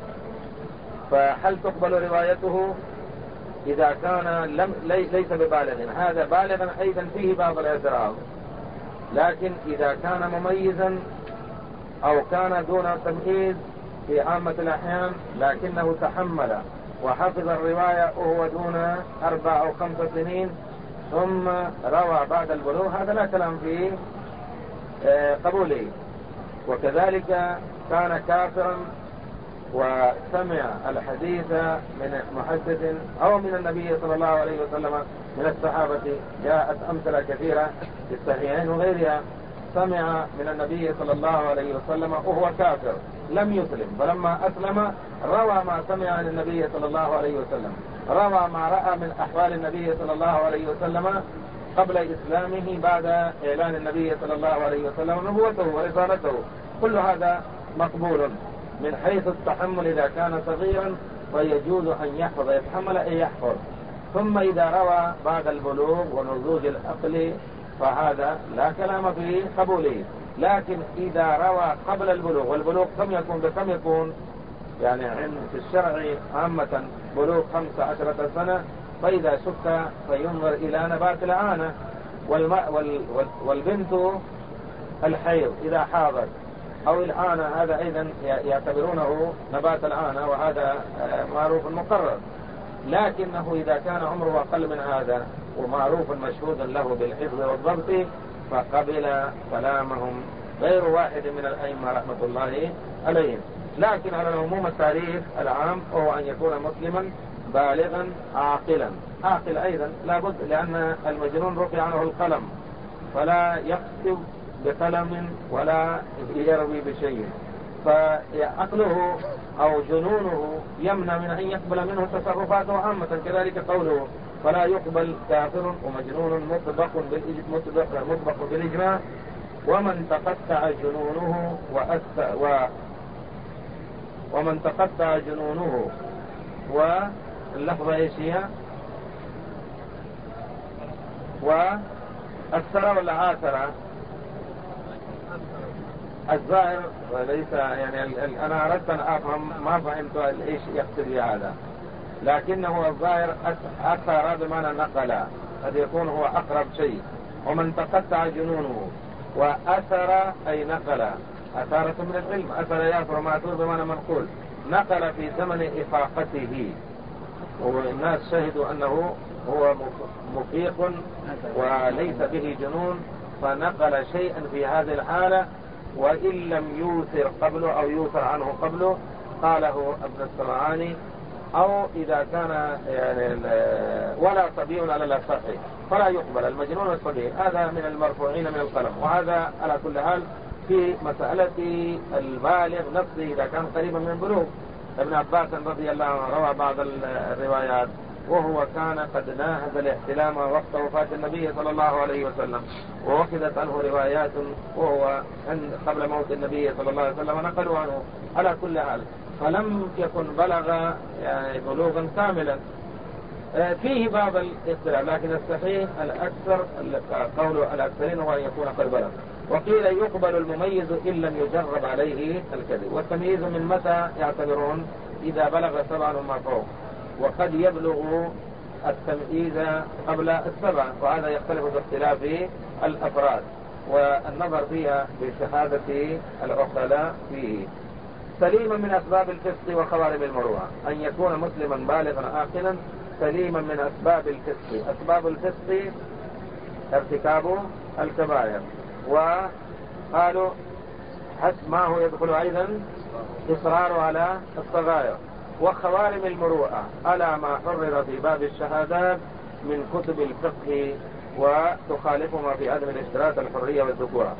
فهل تقبل روايته إذا كان ليس ببالغ؟ هذا بالغا أيضا فيه بعض الاعتراض، لكن إذا كان مميزا أو كان دون تمييز في عامة الأحيان لكنه تحمل وحفظ الرواية وهو دون 4 أو 5 سنين ثم روى بعد البلوغ، هذا لا كلام فيه قبوله. وكذلك كان كافرا وسمع الحديث من محدث أو من النبي صلى الله عليه وسلم من الصحابة، جاءت أمثلة كثيرة في الصحيحين وغيرها، سمع من النبي صلى الله عليه وسلم وهو كافر لم يسلم، فلما أسلم روى ما سمع عن النبي صلى الله عليه وسلم، روى ما رأى من أحوال النبي صلى الله عليه وسلم قبل إسلامه بعد إعلان النبي صلى الله عليه وسلم نبوته ورسالته. كل هذا مقبول من حيث التحمل. إذا كان صغيرا فيجوز أن يحفظ، يتحمل أن يحفظ. ثم إذا روى بعد البلوغ ونضوج العقل فهذا لا كلام فيه قبوله. لكن إذا روى قبل البلوغ، والبلوغ كم يكون يعني في الشرع عامة بلوغ 15 سنة، فإذا شك فينظر إلى نبات العانة. والبنت الحيض إذا حاضت أو العانة هذا أيضا يعتبرونه نبات العانة، وهذا معروف مقرر. لكنه إذا كان عمره أقل من هذا ومعروف مشهود له بالحفظ والضبط، فقبل كلامهم غير واحد من الأئمة رحمة الله عليهم. لكن على العموم التعريف العام هو أن يكون مسلما بالغا عاقلا. عاقل أيضا لابد، لأن المجنون رفع عنه القلم، فلا يكتب بقلم ولا يروي بشيء، فعقله أو جنونه يمنع من أن يقبل منه تصرفاته عامة. كذلك قوله فلا يقبل كافر ومجنون مطبق بالإجماع. ومن تقطع جنونه ومن تقطع جنونه واللفظة ايش هي؟ وأثر ولا عاثر؟ الظاهر ليس يعني أنا أردت أن أفهم، ما فهمت ايش يقصد بهذا، لكنه الظاهر أثر بمعنى نقل، قد يكون هو أقرب شيء. ومن تقطع جنونه وأثر أي نقل، أثارة من العلم، أثر يأثر معثور بمعنى منقول، نقل في زمن إفاقته، والناس شهدوا أنه هو مفيق وليس به جنون، فنقل شيئا في هذه الحالة وإن لم يوثر قبله أو يوثر عنه قبله، قاله ابن السمعاني. أو إذا كان يعني ولا صبي على الأصح فلا يقبل المجنون الصبي، هذا من المرفوعين من القلم. وهذا على كل حال في مسألة البالغ نفسه إذا كان قريبا من البلوغ. ابن عباس رضي الله عنه روى بعض الروايات وهو كان قد ناهز الاحتلام وقت وفاة النبي صلى الله عليه وسلم، ووكدت عنه روايات وهو قبل موت النبي صلى الله عليه وسلم نقلوا عنه. على كل حال فلم يكن بلغ يعني بلوغا كاملا. فيه باب الاختلاف، لكن الصحيح الأكثر قول الأكثرين هو أن يكون قد بلغ. وقيل يقبل المميز إن لم يجرب عليه الكذب. والتمييز من متى يعتبرون؟ إذا بلغ 7 وما فوق، وقد يبلغ التمييز قبل 7، وهذا يختلف باختلاف الأفراد والنظر فيها بشهادة العقلاء فيه. سليما من أسباب الفسق وخوارم المروءة، أن يكون مسلما بالغا عاقلا سليما من أسباب الفسق. أسباب الفسق ارتكاب الكبائر، وقالوا حسب ما هو يدخل أيضا إصرار على الصغائر. وخوارم المروءة على ما حرر في باب الشهادات من كتب الفقه وتخالفهما في عدم الاشتراط الحرية والذكورة.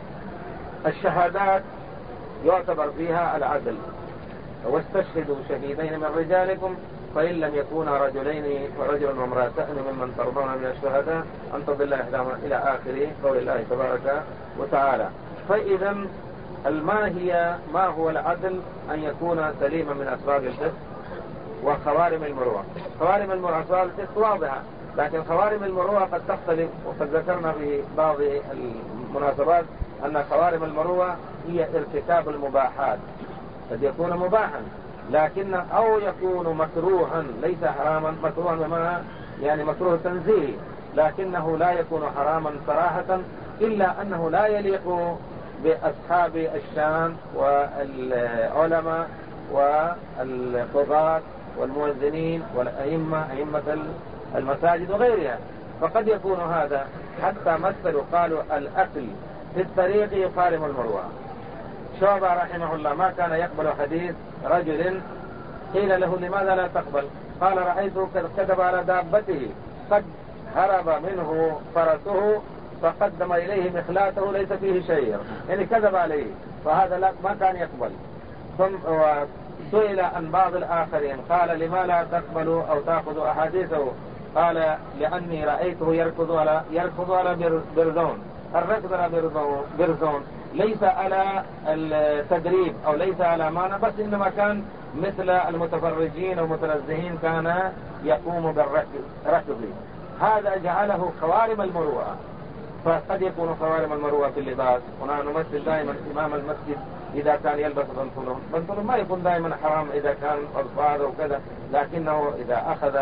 الشهادات يعتبر فيها العدل، واستشهدوا شهيدين من رجالكم فإن لم يكونا رجلين ورجل وامرأتان ممن ترضون من الشهداء أن تضل إحداهما إلى آخر قول الله تبارك وتعالى. فإذا ما هو العدل؟ أن يكون سليما من أسباب الفسق وخوارم المروءة. خوارم المروءة أسباب الفسق واضحة، لكن خوارم المروءة قد تختلف، وقد ذكرنا في بعض المناسبات أن خوارم المروءة هي ارتكاب المباحات، قد يكون مباحا لكن أو يكون مكروها ليس حراما. مكروها بمعنى يعني مكروه تنزيهي، لكنه لا يكون حراما صراحة، إلا أنه لا يليق بأصحاب الشان والعلماء والقضاة والمؤذنين والأئمة، أئمة المساجد وغيرها. فقد يكون هذا، حتى مثلوا قالوا الأكل في الطريق يخالف المروءة. شعبة رحمه الله ما كان يقبل حديث رجل قيل له لماذا لا تقبل؟ قال رأيته كتب على دابته قد هرب منه فرسه فقدم إليه مخلاته ليس فيه شيء، يعني كذب عليه، فهذا لا ما كان يقبل. ثم سئل عن بعض الآخرين قال لما لا تقبلوا أو تأخذوا أحاديثه؟ قال لأني رأيته يركض على برزون. الركض على برزون ليس على التدريب أو ليس على معنى، بس إنما كان مثل المتفرجين والمتنزهين كان يقوم بالركض. هذا جعله خوارم المروءة. فقد يكون خوارم المروءة في اللباس، ونحن نمثل دائما إمام المسجد إذا كان يلبس بنطلون ما يكون دائما حرام إذا كان أطفال وكذا، لكنه إذا أخذ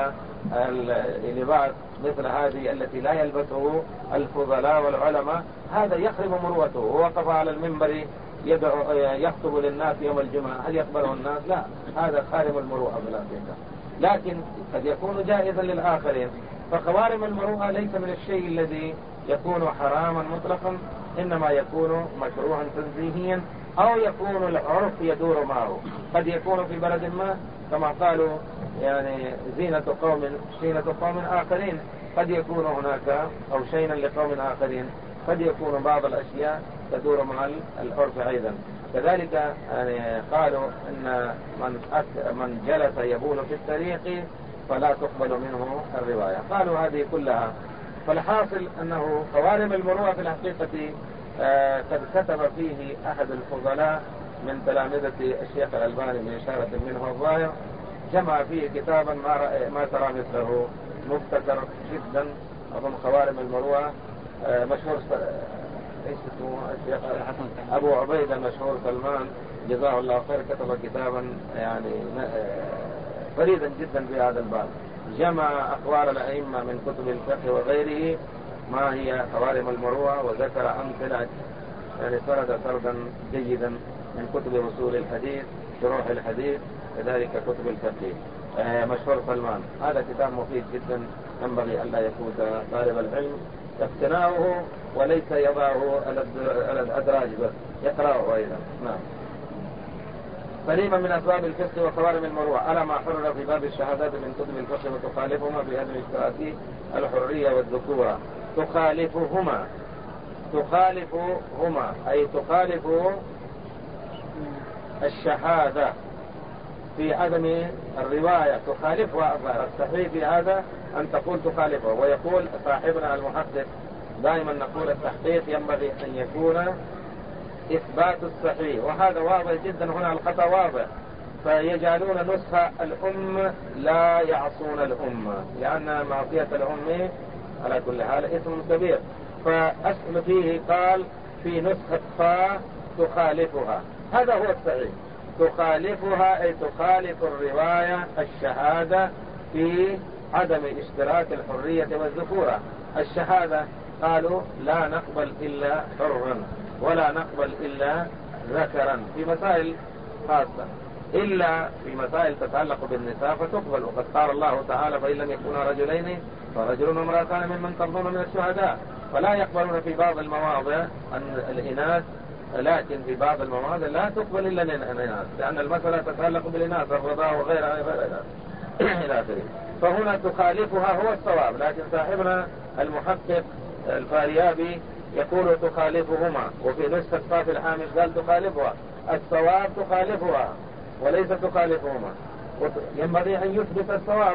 اللباس مثل هذه التي لا يلبسه الفضلاء والعلماء هذا يخرب مروءته. ووقف على المنبر يخطب للناس يوم الجمعة، هل يقبله الناس؟ لا، هذا خارم المروءة بلا شك. لكن قد يكون جائزا للآخرين. فخوارم المروءة ليس من الشيء الذي يكون حراما مطلقا، إنما يكون مكروها تنزيهيا، أو يكون العرف يدور معه. قد يكون في بلد ما كما قالوا يعني زينة قوم آخرين، قد يكون هناك أو شينا لقوم آخرين، قد يكون بعض الأشياء تدور مع العرف أيضا. كذلك يعني قالوا إن من جلس يبول في الطريق فلا تقبل منه الرواية. قالوا هذه كلها. فالحاصل أنه خوارم المروءة في الحقيقة قد كتب فيه أحد الفضلاء من تلامذة الشيخ الألباني بإشارة منه الظاهر، جمع فيه كتابا ما ترى مثله، مبتكر جدا، أظن خوارم المروءة، مشهور ايش اسمه الشيخ أبو عبيدة مشهور سلمان جزاه الله خير، كتب كتابا يعني فريدا جدا في هذا الباب، جمع أقوال الأئمة من كتب الفقه وغيره ما هي خوارم المروءة، وذكر أمثلة يعني سردا جيدا من كتب أصول الحديث، شروح الحديث، كذلك كتب الفقه. مشهور سلمان. هذا كتاب مفيد جدا، ينبغي ألا يفوت طالب العلم اقتناؤه وليس يضعه على الأدراج بس، يقرأه أيضا. نعم. سليما من أسباب الفسق وخوارم المروءة على ما حرر في باب الشهادات من كتب الفقه وتخالفهما في هذه الاشتراكات الحرية والذكورة. تخالفهما أي تخالف الشهادة في عدم الرواية، تخالفها. الصحيح في هذا أن تقول تخالفه. ويقول صاحبنا المحقق دائما نقول التحقيق ينبغي أن يكون إثبات الصحيح، وهذا واضح جدا. هنا الخطأ واضح، فيجعلون نسخة الأم لا يعصون الأمة، لأن معصية الأم على كل حال اسم كبير. فأصل فيه قال في نسخة فا تخالفها، هذا هو الصحيح. تخالفها أي تخالف الرواية الشهادة في عدم اشتراك الحرية والذكورة. الشهادة قالوا لا نقبل إلا حرا ولا نقبل إلا ذكرا في مسائل خاصة، إلا في مسائل تتعلق بالنساء فتقبل. وقد قال الله تعالى فإن لم يكونا رجلين فرجل وامرأتان ممن ترضون من الشهداء. فلا يقبلون في بعض المواضع الإناث، لكن في بعض المواضع لا تقبل إلا الإناث، لأن المسألة تتعلق بالإناث، الرضاع وغيرها إلى آخره. فهنا تخالفها هو الصواب، لكن صاحبنا المحقق الفاريابي يقول تخالفهما، وفي نسخة صاف الحامش قال تخالفها. الصواب تخالفها وليس تخالفهما، ينبغي أن يثبت الصواب.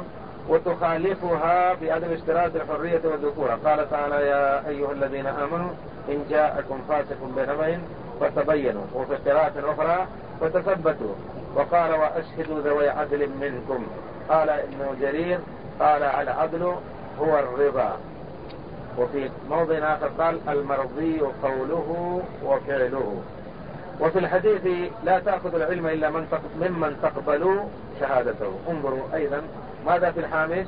وتخالفها بعدم اشتراك الحرية والذكورة. قال تعالى يا أيها الذين آمنوا إن جاءكم فاسق بنبأ فتبينوا، وفي قراءة أخرى فتثبتوا. وقال وأشهدوا ذوي عدل منكم. قال ابن جرير قال العدل هو الرضا. وفي موضع آخر قال المرضي قوله وفعله. وفي الحديث لا تأخذ العلم إلا ممن تقبلوا شهادته. انظروا أيضا ماذا في الحامش.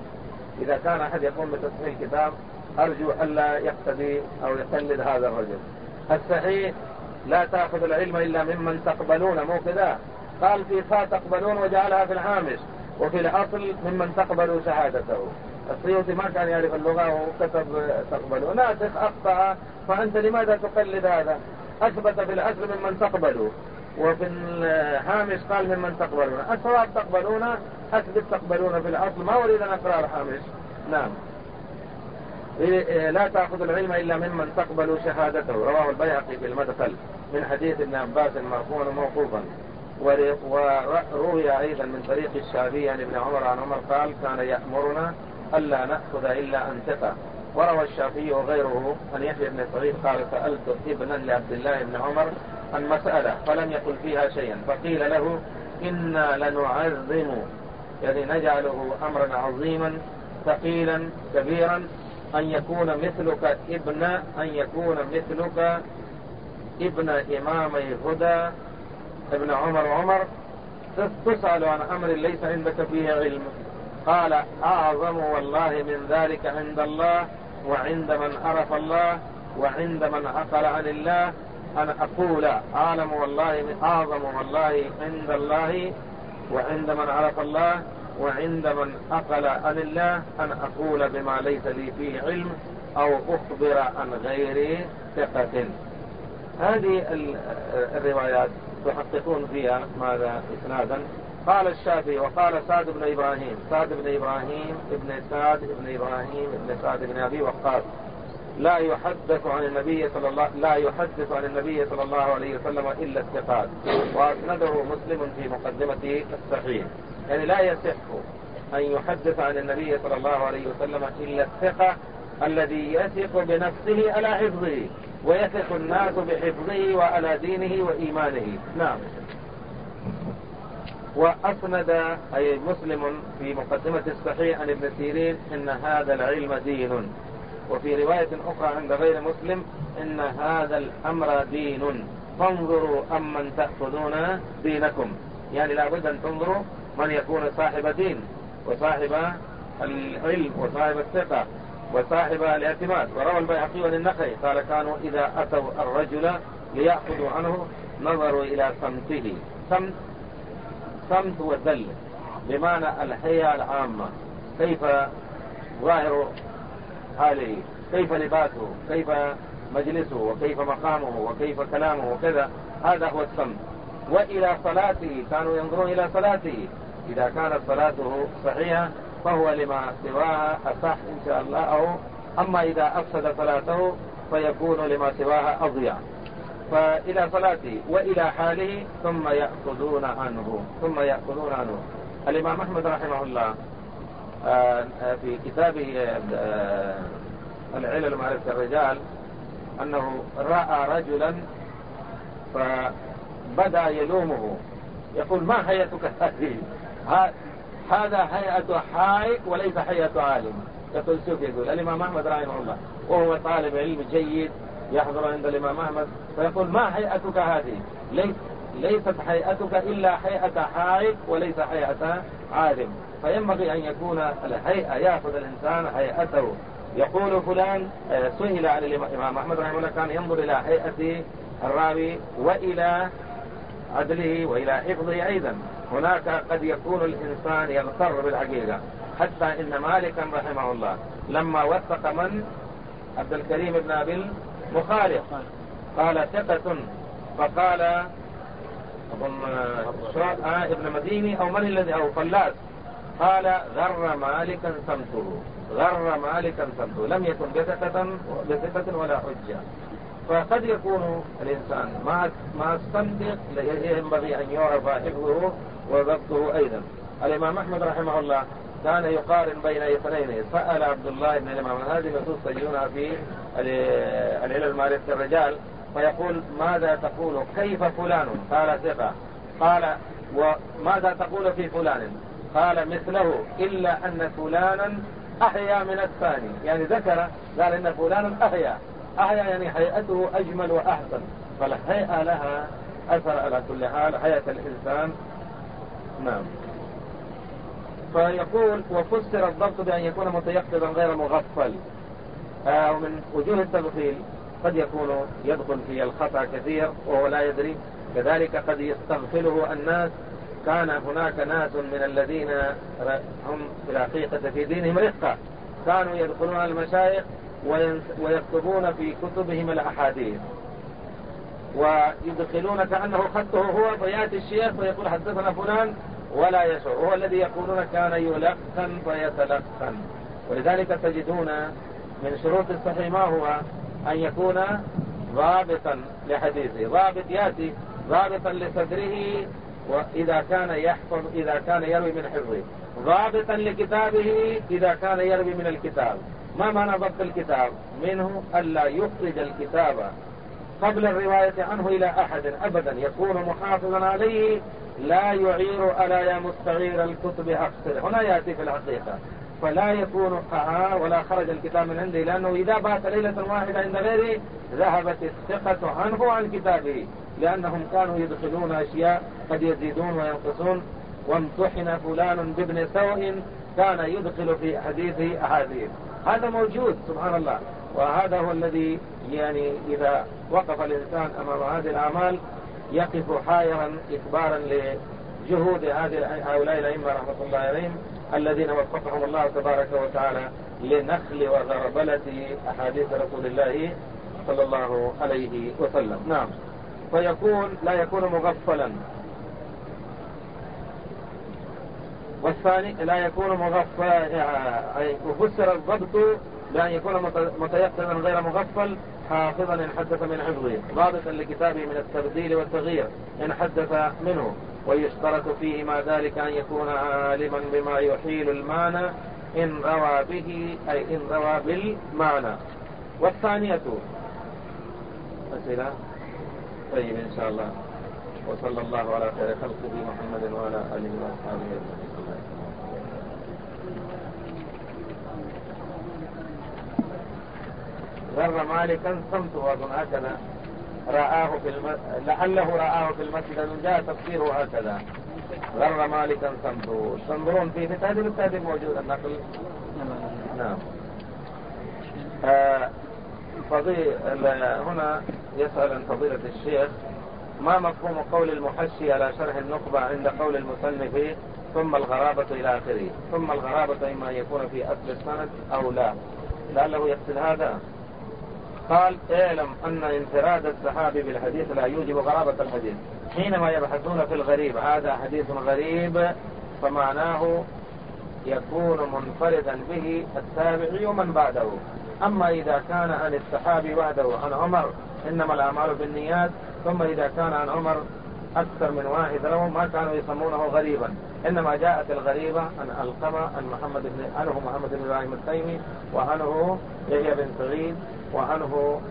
إذا كان أحد يقوم بتصحيح الكتاب أرجو ألا يقتدي أو يقلد هذا الرجل. الصحيح لا تأخذ العلم إلا ممن تقبلون، مو كذا. قال في فا تقبلون وجعلها في الحامش، وفي الأصل ممن تقبلوا شهادته. السيوطي ما كان يعرف اللغة وكتب تقبلوا، ناسخ أخطأ، فأنت لماذا تقلد هذا؟ أثبت في الأصل ممن تقبلوا، وفي الحامش قال ممن تقبلون. الصواب تقبلون، أثبت تقبلون في الأصل، ما أريد أن أقرأ الحامش. نعم. لا تأخذ العلم إلا ممن تقبل شهادته. رواه البيهقي في المدخل من حديث ابن عباس مرفوعا وموقوفا. وروي أيضا من طريق الشعبي عن ابن عمر عن عمر قال كان يأمرنا ألا نأخذ إلا أن ثقة. وروى الشافعي وغيره أن يحيى بن سعيد قال سألت ابنا لعبد الله بن عمر عن مسألة فلم يقل فيها شيئا، فقيل له إنا لنعظم، يعني نجعله أمرا عظيما ثقيلا كبيرا أن يكون مثلك ابن إمامي هدى ابن عمر وعمر تسأل عن أمر ليس عندك فيه علم. قال أعظم والله من ذلك عند الله وعند من عرف الله وعند من عقل عن الله أن أقول أعظم والله عند الله وعند من عرف الله وعند من أقل عن الله أن أقول بما ليس لي فيه علم أو أخبر عن غير ثقة. هذه الروايات تحققون فيها ماذا إسنادا؟ قال الشافعي وقال سعد بن إبراهيم ابن سعد بن إبراهيم ابن سعد بن أبي وقاص لا يحدث عن النبي صلى الله عليه وسلم إلا الثقات. وأسنده مسلم في مقدمة الصحيح. يعني لا يصح أن يحدث عن النبي صلى الله عليه وسلم إلا الثقة الذي يثق بنفسه على حفظه ويثق الناس بحفظه وعلى دينه وإيمانه. نعم. وأسند أي مسلم في مقدمة الصحيح عن ابن سيرين إن هذا العلم دين. وفي رواية أخرى عند غير مسلم إن هذا الأمر دين فانظروا أمن تأخذون دينكم. يعني لابد أن تنظروا من يكون صاحب دين وصاحب العلم وصاحب الثقة وصاحب الاعتماد. وروى البيهقي عن النخعي قال كانوا إذا أتوا الرجل ليأخذوا عنه نظروا إلى صمته. صمت والذل بمعنى الحياة العامة، كيف ظاهر حاله، كيف لباسه، كيف مجلسه، وكيف مقامه، وكيف كلامه وكذا. هذا هو الصمت. وإلى صلاته كانوا ينظرون إلى صلاته، إذا كانت صلاته صحيحة فهو لما سواها أصح إن شاء الله، أو أما إذا أفسد صلاته فيكون لما سواها أضيع. فإلى صلاته وإلى حاله ثم يأخذون عنه. الإمام أحمد رحمه الله في كتابه العلل معرفة الرجال أنه رأى رجلا فبدأ يلومه يقول ما هيئتك هذه؟ هذا هيئة حائق وليس هيئة عالم. يقول شوف، يقول الإمام أحمد رحمه الله وهو طالب علم جيد يحضر عند الإمام أحمد فيقول ما هيئتك هذه؟ ليست هيئتك إلا هيئة حائق وليس هيئة عالم. فينبغي أن يكون الهيئة يأخذ الإنسان هيئته. يقول فلان سئل عن الإمام أحمد رحمه الله كان ينظر إلى هيئة الراوي وإلى عدله وإلى حفظه أيضا. هناك قد يكون الإنسان يغتر بالحقيقة، حتى إن مالكا رحمه الله لما وثق من عبد الكريم بن أبي المخارق قال ثقة، فقال ابن مديني أو من الذي أو فلاس قال غر مالكا سمته لم يكن بثقة ولا حجة. فقد يكون الإنسان ما الصندق ينبغي أن يعرف حفظه وضبطه أيضا. الإمام أحمد رحمه الله كان يقارن بين اثنين. سأل عبد الله بن الإمام هذه نصوص تجدونها في العلل معرفة الرجال، فيقول ماذا تقول كيف فلان؟ قال ثقة. قال وماذا تقول في فلان؟ قال مثله إلا أن فلانا أحيا من الثاني. يعني قال إن فلانا أحيا يعني هيئته أجمل وأحسن. فالهيئة لها أثر على كل حال، هيئة الإنسان. نعم. فيقول وفسر الضبط بأن يكون متيقظا غير مغفل. ومن وجوه التغفيل قد يكون يدخل في الخطأ كثير وهو لا يدري. كذلك قد يستغفله الناس. كان هناك ناس من الذين هم في الحقيقة في دينهم رقة، كانوا يدخلون المشايخ ويكتبون في كتبهم الأحاديث ويدخلون كأنه خطه هو، فيأتي الشيخ ويقول حدثنا فلان ولا يشعر، هو الذي يقولون كان يلقن فيتلقن. ولذلك تجدون من شروط الصحيح ما هو أن يكون ضابطا لحديثه، ضابط يأتي ضابطا لصدره وإذا كان يحفظ إذا كان يروي من حفظه، ضابطا لكتابه إذا كان يروي من الكتاب. ما معنى ضبط الكتاب؟ منه ألا يخرج الكتاب قبل الرواية عنه إلى أحد أبدا، يكون محافظا عليه لا يعير ألا يا مستعير الكتب أقصر. هنا يأتي في الحقيقة فلا يكون قعا ولا خرج الكتاب من عنده، لأنه إذا بات ليلة واحدة عند غيره ذهبت الثقة عنه عن كتابه، لأنهم كانوا يدخلون أشياء قد يزيدون وينقصون. وامتحن فلان بابن سوء كان يدخل في حديثه أحاديث. هذا موجود سبحان الله. وهذا هو الذي يعني إذا وقف الإنسان أمام هذه الأعمال يقف حائرا إخبارا جهود هؤلاء الأئمة رحمة الله عليهم الذين وفقهم الله تبارك وتعالى لنخل وغربلة أحاديث رسول الله صلى الله عليه وسلم. نعم. فيكون لا يكون مغفلا. والثاني لا يكون مغفلا، وفسر الضبط بأن يكون متيقظا غير مغفل، حافظا إن حدث من حفظه، ضابطا لكتابه من التبديل والتغيير إن حدث منه، ويشترط فيه ما ذلك أن يكون عالما بما يحيل المعنى إن روى به، أي إن روى بالمعنى. والثانية أسئلة. طيب إن شاء الله. وصلى الله على خير خلقه محمد وعلى آله وأصحابه أجمعين. غر مالكا صمته أظن هكذا رآه لعله رآه في المسجد، جاء تفسيره هكذا غر مالكا صمته. تنظرون في تهذيب التهذيب موجود النقل. نعم. هنا يسأل عن فضيلة الشيخ ما مفهوم قول المحشي على شرح النخبة عند قول المصنف ثم الغرابة إلى آخره؟ ثم الغرابة إما يكون في أصل السند أو لا، لعله يقصد هذا. قال اعلم أن انفراد الصحابي بالحديث لا يوجب غرابة الحديث. حينما يبحثون في الغريب هذا حديث غريب فمعناه يكون منفردا به التابعي ومن بعده. أما إذا كان عن الصحابي وحده عن عمر إنما الأعمال بالنيات، ثم إذا كان عن عمر أكثر من واحد روى ما كانوا يسمونه غريبا، إنما جاءت الغريبة عن القمة عنه محمد بن إبراهيم التيمي، وعنه يحيى بن سعيد، وعنه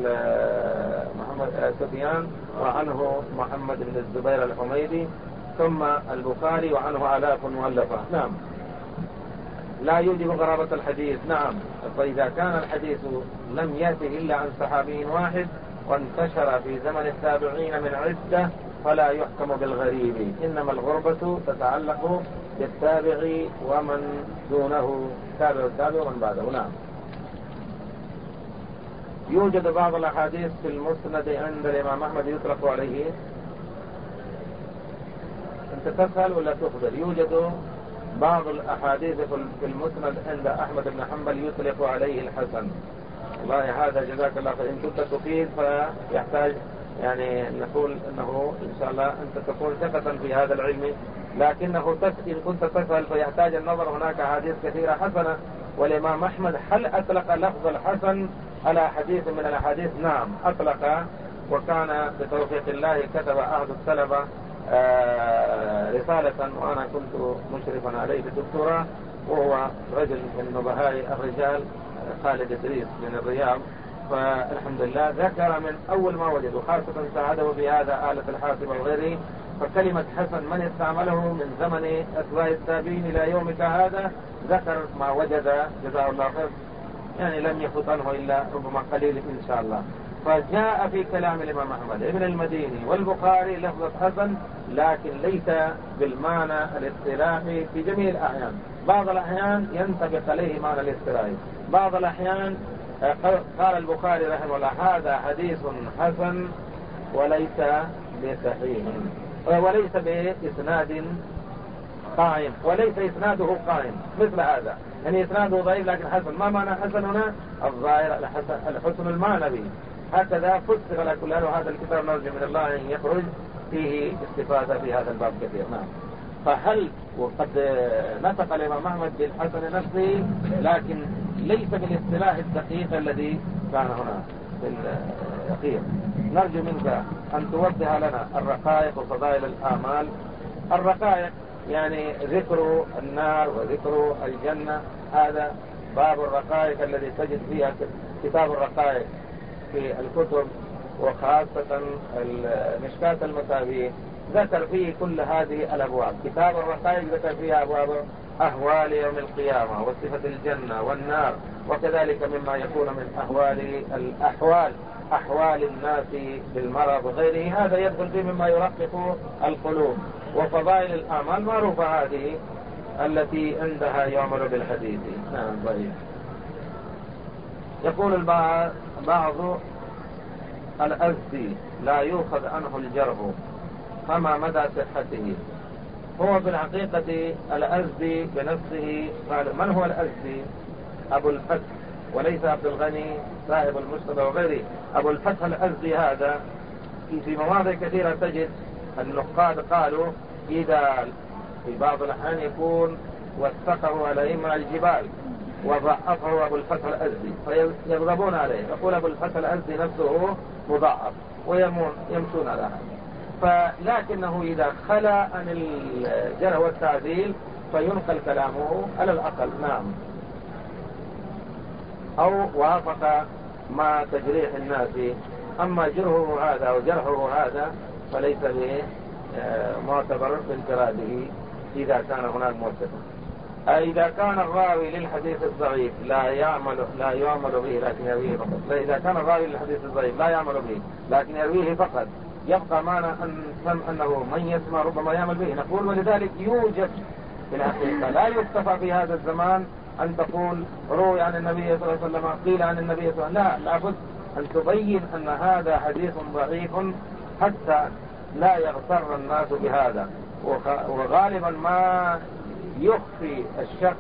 محمد سفيان، وعنه محمد بن الزبير الحميدي، ثم البخاري، وعنه آلاف مؤلفة. نعم. لا يوجب غرابة الحديث. نعم. فإذا كان الحديث لم يأتي إلا عن صحابي واحد وانتشر في زمن التابعين من عدة فلا يحكم بالغريب، إنما الغربة تتعلق بالتابع ومن دونه، تابع التابع ومن بعده. نعم. يوجد بعض الأحاديث في المسند عند الإمام أحمد يطلق عليه. أنت تسأل ولا تخبر؟ يوجد بعض الأحاديث في المسند عند أحمد بن حنبل يطلق عليه الحسن. والله هذا جزاك الله خير. إن كنت تفيد فيحتاج يعني نقول أنه إن شاء الله أنت تكون ثقة في هذا العلم، لكنه إن كنت تسأل فيحتاج النظر. هناك أحاديث كثيرة حسنة، والإمام أحمد هل أطلق لفظ الحسن على حديث من الأحاديث؟ نعم أطلق، وكان بتوفيق الله كتب أحد الطلبة رسالة وأنا كنت مشرفا عليه بالدكتوراه، وهو رجل من نبهاء الرجال خالد إدريس من الرياض، فالحمد لله ذكر من أول ما وجد، وخاصة ساعده بهذا آلة الحاسب وغيره. فكلمة حسن من استعمله من زمن أتباع التابعين إلى يومك هذا ذكر ما وجد جزاه الله خير، يعني لم يفوت عنه إلا ربما قليل إن شاء الله. فجاء في كلام الإمام أحمد ابن المديني والبخاري لفظة حسن، لكن ليس بالمعنى الاصطلاحي في جميع الأحيان. بعض الأحيان ينطبق عليه معنى الاصطلاحي، بعض الأحيان قال البخاري رحمه الله هذا حديث حسن وليس بصحيح، وليس بإسناد قائم، وليس إسناده قائم مثل هذا، يعني إسناده ضعيف لكن حسن. ما معنى حسن هنا؟ الظاهر الحسن المعنوي. هكذا فسر على كل هذا. هذا الكتاب نرجو من الله أن يخرج فيه استفادة في هذا الباب كثير. نعم. فهل وقد نطق الإمام أحمد بالحسن نفسه، لكن ليس بالاصطلاح الدقيق الذي كان هنا في الأخير. نرجو منك أن توضح لنا الرقائق وفضائل الآمال. الرقائق يعني ذكر النار وذكر الجنة، هذا باب الرقائق الذي تجد فيها كتاب الرقائق في الكتب، وخاصة مشكاة المصابيح ذكر فيه كل هذه الأبواب. كتاب الرقائق ذكر فيها أبواب أهوال يوم القيامة وصفة الجنة والنار، وكذلك مما يكون من أحوال الناس بالمرض وغيره، هذا يدخل فيه مما يرقق القلوب. وفضائل الأعمال معروفة هذه التي عندها يعمل بالحديث. نعم. ضعيف. يقول بعض الأزدي لا يؤخذ عنه الجرح، فما مدى صحته؟ هو في الحقيقة الأزدي بنفسه قال من هو الأزدي؟ أبو الفتح، وليس عبد الغني صاحب المجتبى وغيره. أبو الفتح الأزدي هذا في مواضع كثيرة تجد النقاد قالوا إذا في بعض الأحيان يكون وثقه على مع الجبال وضعفه أبو الفتح الأزدي فيغضبون عليه، يقول أبو الفتح الأزدي نفسه مضاعف ويمشون على هذا. فلكنه إذا خلى عن الجرح والتعديل فينقل كلامه على الأقل نعم، أو وافق مع تجريح الناس. أما جرحه هذا أو جرحه هذا فليس به معتبر بانفراده إذا كان هناك موثق. إذا كان الراوي للحديث الضعيف لا يعمل به لكن يرويه فقط، إذا كان الراوي للحديث الضعيف لا يعمل به لكن يرويه فقط، يبقى معنا أنه من يسمع ربما يعمل به. نقول ولذلك يوجد في الحقيقة لا يكتفى في هذا الزمان أن تقول روي عن النبي صلى الله عليه وسلم قيل عن النبي صلى الله عليه وسلم، لا، لابد أن تبين أن هذا حديث ضعيف حتى لا يغتر الناس بهذا. وغالبا ما يخفي الشخص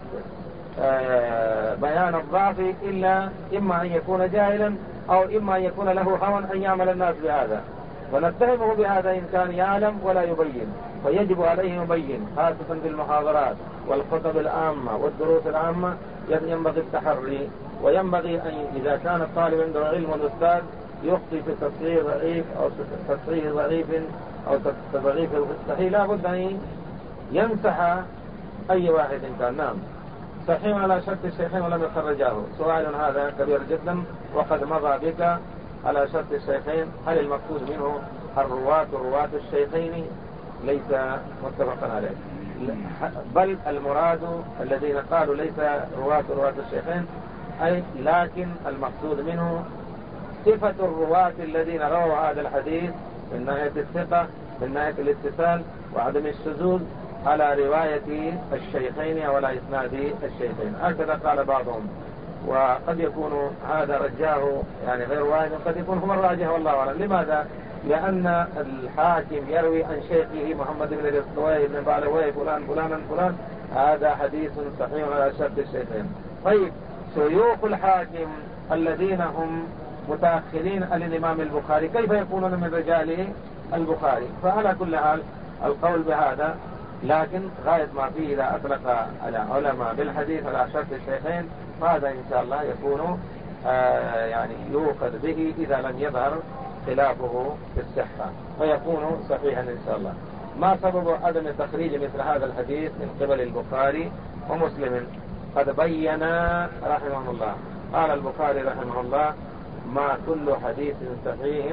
بيان الضعف إلا إما أن يكون جاهلا أو إما أن يكون له هوى أن يعمل الناس بهذا، ونتهمه بهذا إن كان يعلم ولا يبين. فيجب عليه يبين، خاصة في المحاضرات والخطب العامة والدروس العامة ينبغي التحري، وينبغي أن إذا كان الطالب عنده علم والأستاذ يخطي في تصحيح ضعيف أو تصحيح ضعيف أو تضعيف الصحيح لا بد أن يمسح أي واحد كان. نعم، صحيح على شرط الشيخين ولم يخرجاه. سؤال هذا كبير جدا وقد مضى بك على شرط الشيخين. هل المقصود منه رواة الشيخين؟ ليس متفقا عليه، بل المراد الذين قالوا ليس رواة الشيخين أي لكن المقصود منه صفة الرواة الذين رووا هذا الحديث من ناحية الثقة من ناحية الاتصال وعدم الشذوذ على رواية الشيخين أو على إسناد الشيخين. هكذا قال بعضهم، وقد يكون هذا رجاه يعني غير واحد، قد يكون هو الراجح والله أعلم. لماذا؟ لأن الحاكم يروي عن شيخه محمد بن الرسطوي بن بعلوي فلان هذا حديث صحيح على شرط الشيخين. طيب شيوخ الحاكم الذين هم متأخرين عن الإمام البخاري كيف يكونون من رجال البخاري؟ فعلى كل حال القول بهذا، لكن غاية ما فيه إذا أطلق العلماء بالحديث على شرط الشيخين فهذا إن شاء الله يكون يعني يؤخذ به إذا لم يظهر خلافه في الصحة فيكون صحيحا إن شاء الله. ما سبب عدم تخريج مثل هذا الحديث من قبل البخاري ومسلم؟ قد بين رحمه الله، قال البخاري رحمه الله ما كل حديث صحيح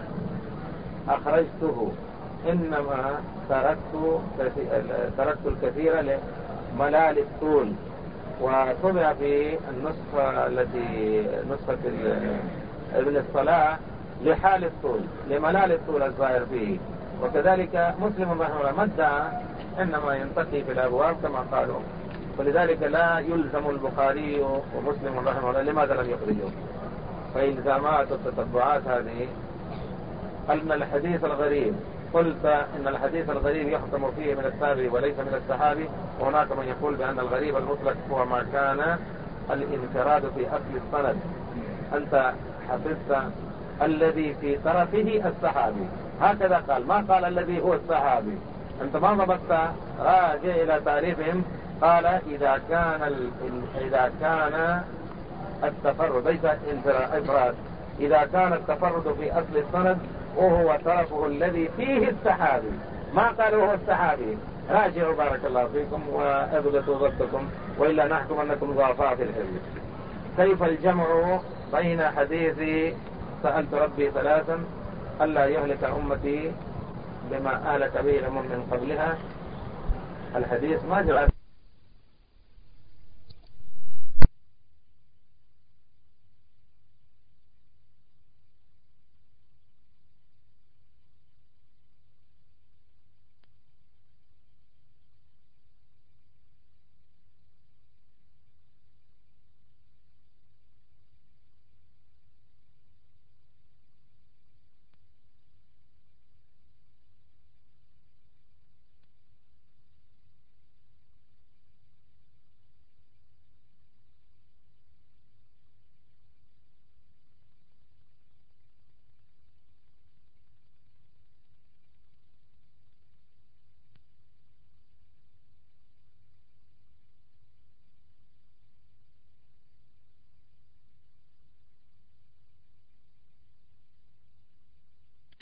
أخرجته، إنما تركت الكثير لملال الطول. وطبع في النسخة نسخة ابن الصلاح لحال الطول لملال الطول الظاهر فيه. وكذلك مسلم رحمه الله مدعى إنما ينتقي في الأبواب كما قالوا، ولذلك لا يلزم البخاري ومسلم رحمه الله لماذا لم يخرجوا. فإلزامات والتتبعات هذه أن الحديث الغريب قلت إن الحديث الغريب يحكم فيه من التابعي وليس من الصحابي، وهناك من يقول بأن الغريب المطلق هو ما كان الانفراد في أصل السند. أنت حفظت الذي في طرفه الصحابي، هكذا قال، ما قال الذي هو الصحابي. أنت ما ضبطت، راجع إلى تعريفهم. قال إذا كان التفرد ليس انفراد، إذا كان التفرد في أصل السند وهو طرفه الذي فيه الصحابي، ما قالوا هو الصحابي. راجعوا بارك الله فيكم وأضبطوا ضبطكم وإلا نحكم أنكم ضعفاء في الحفظ. كيف الجمع بين حديث سألت ربي ثلاثا ألا يهلك أمتي بما أهلك به الأمم من قبلها؟ الحديث ما جاء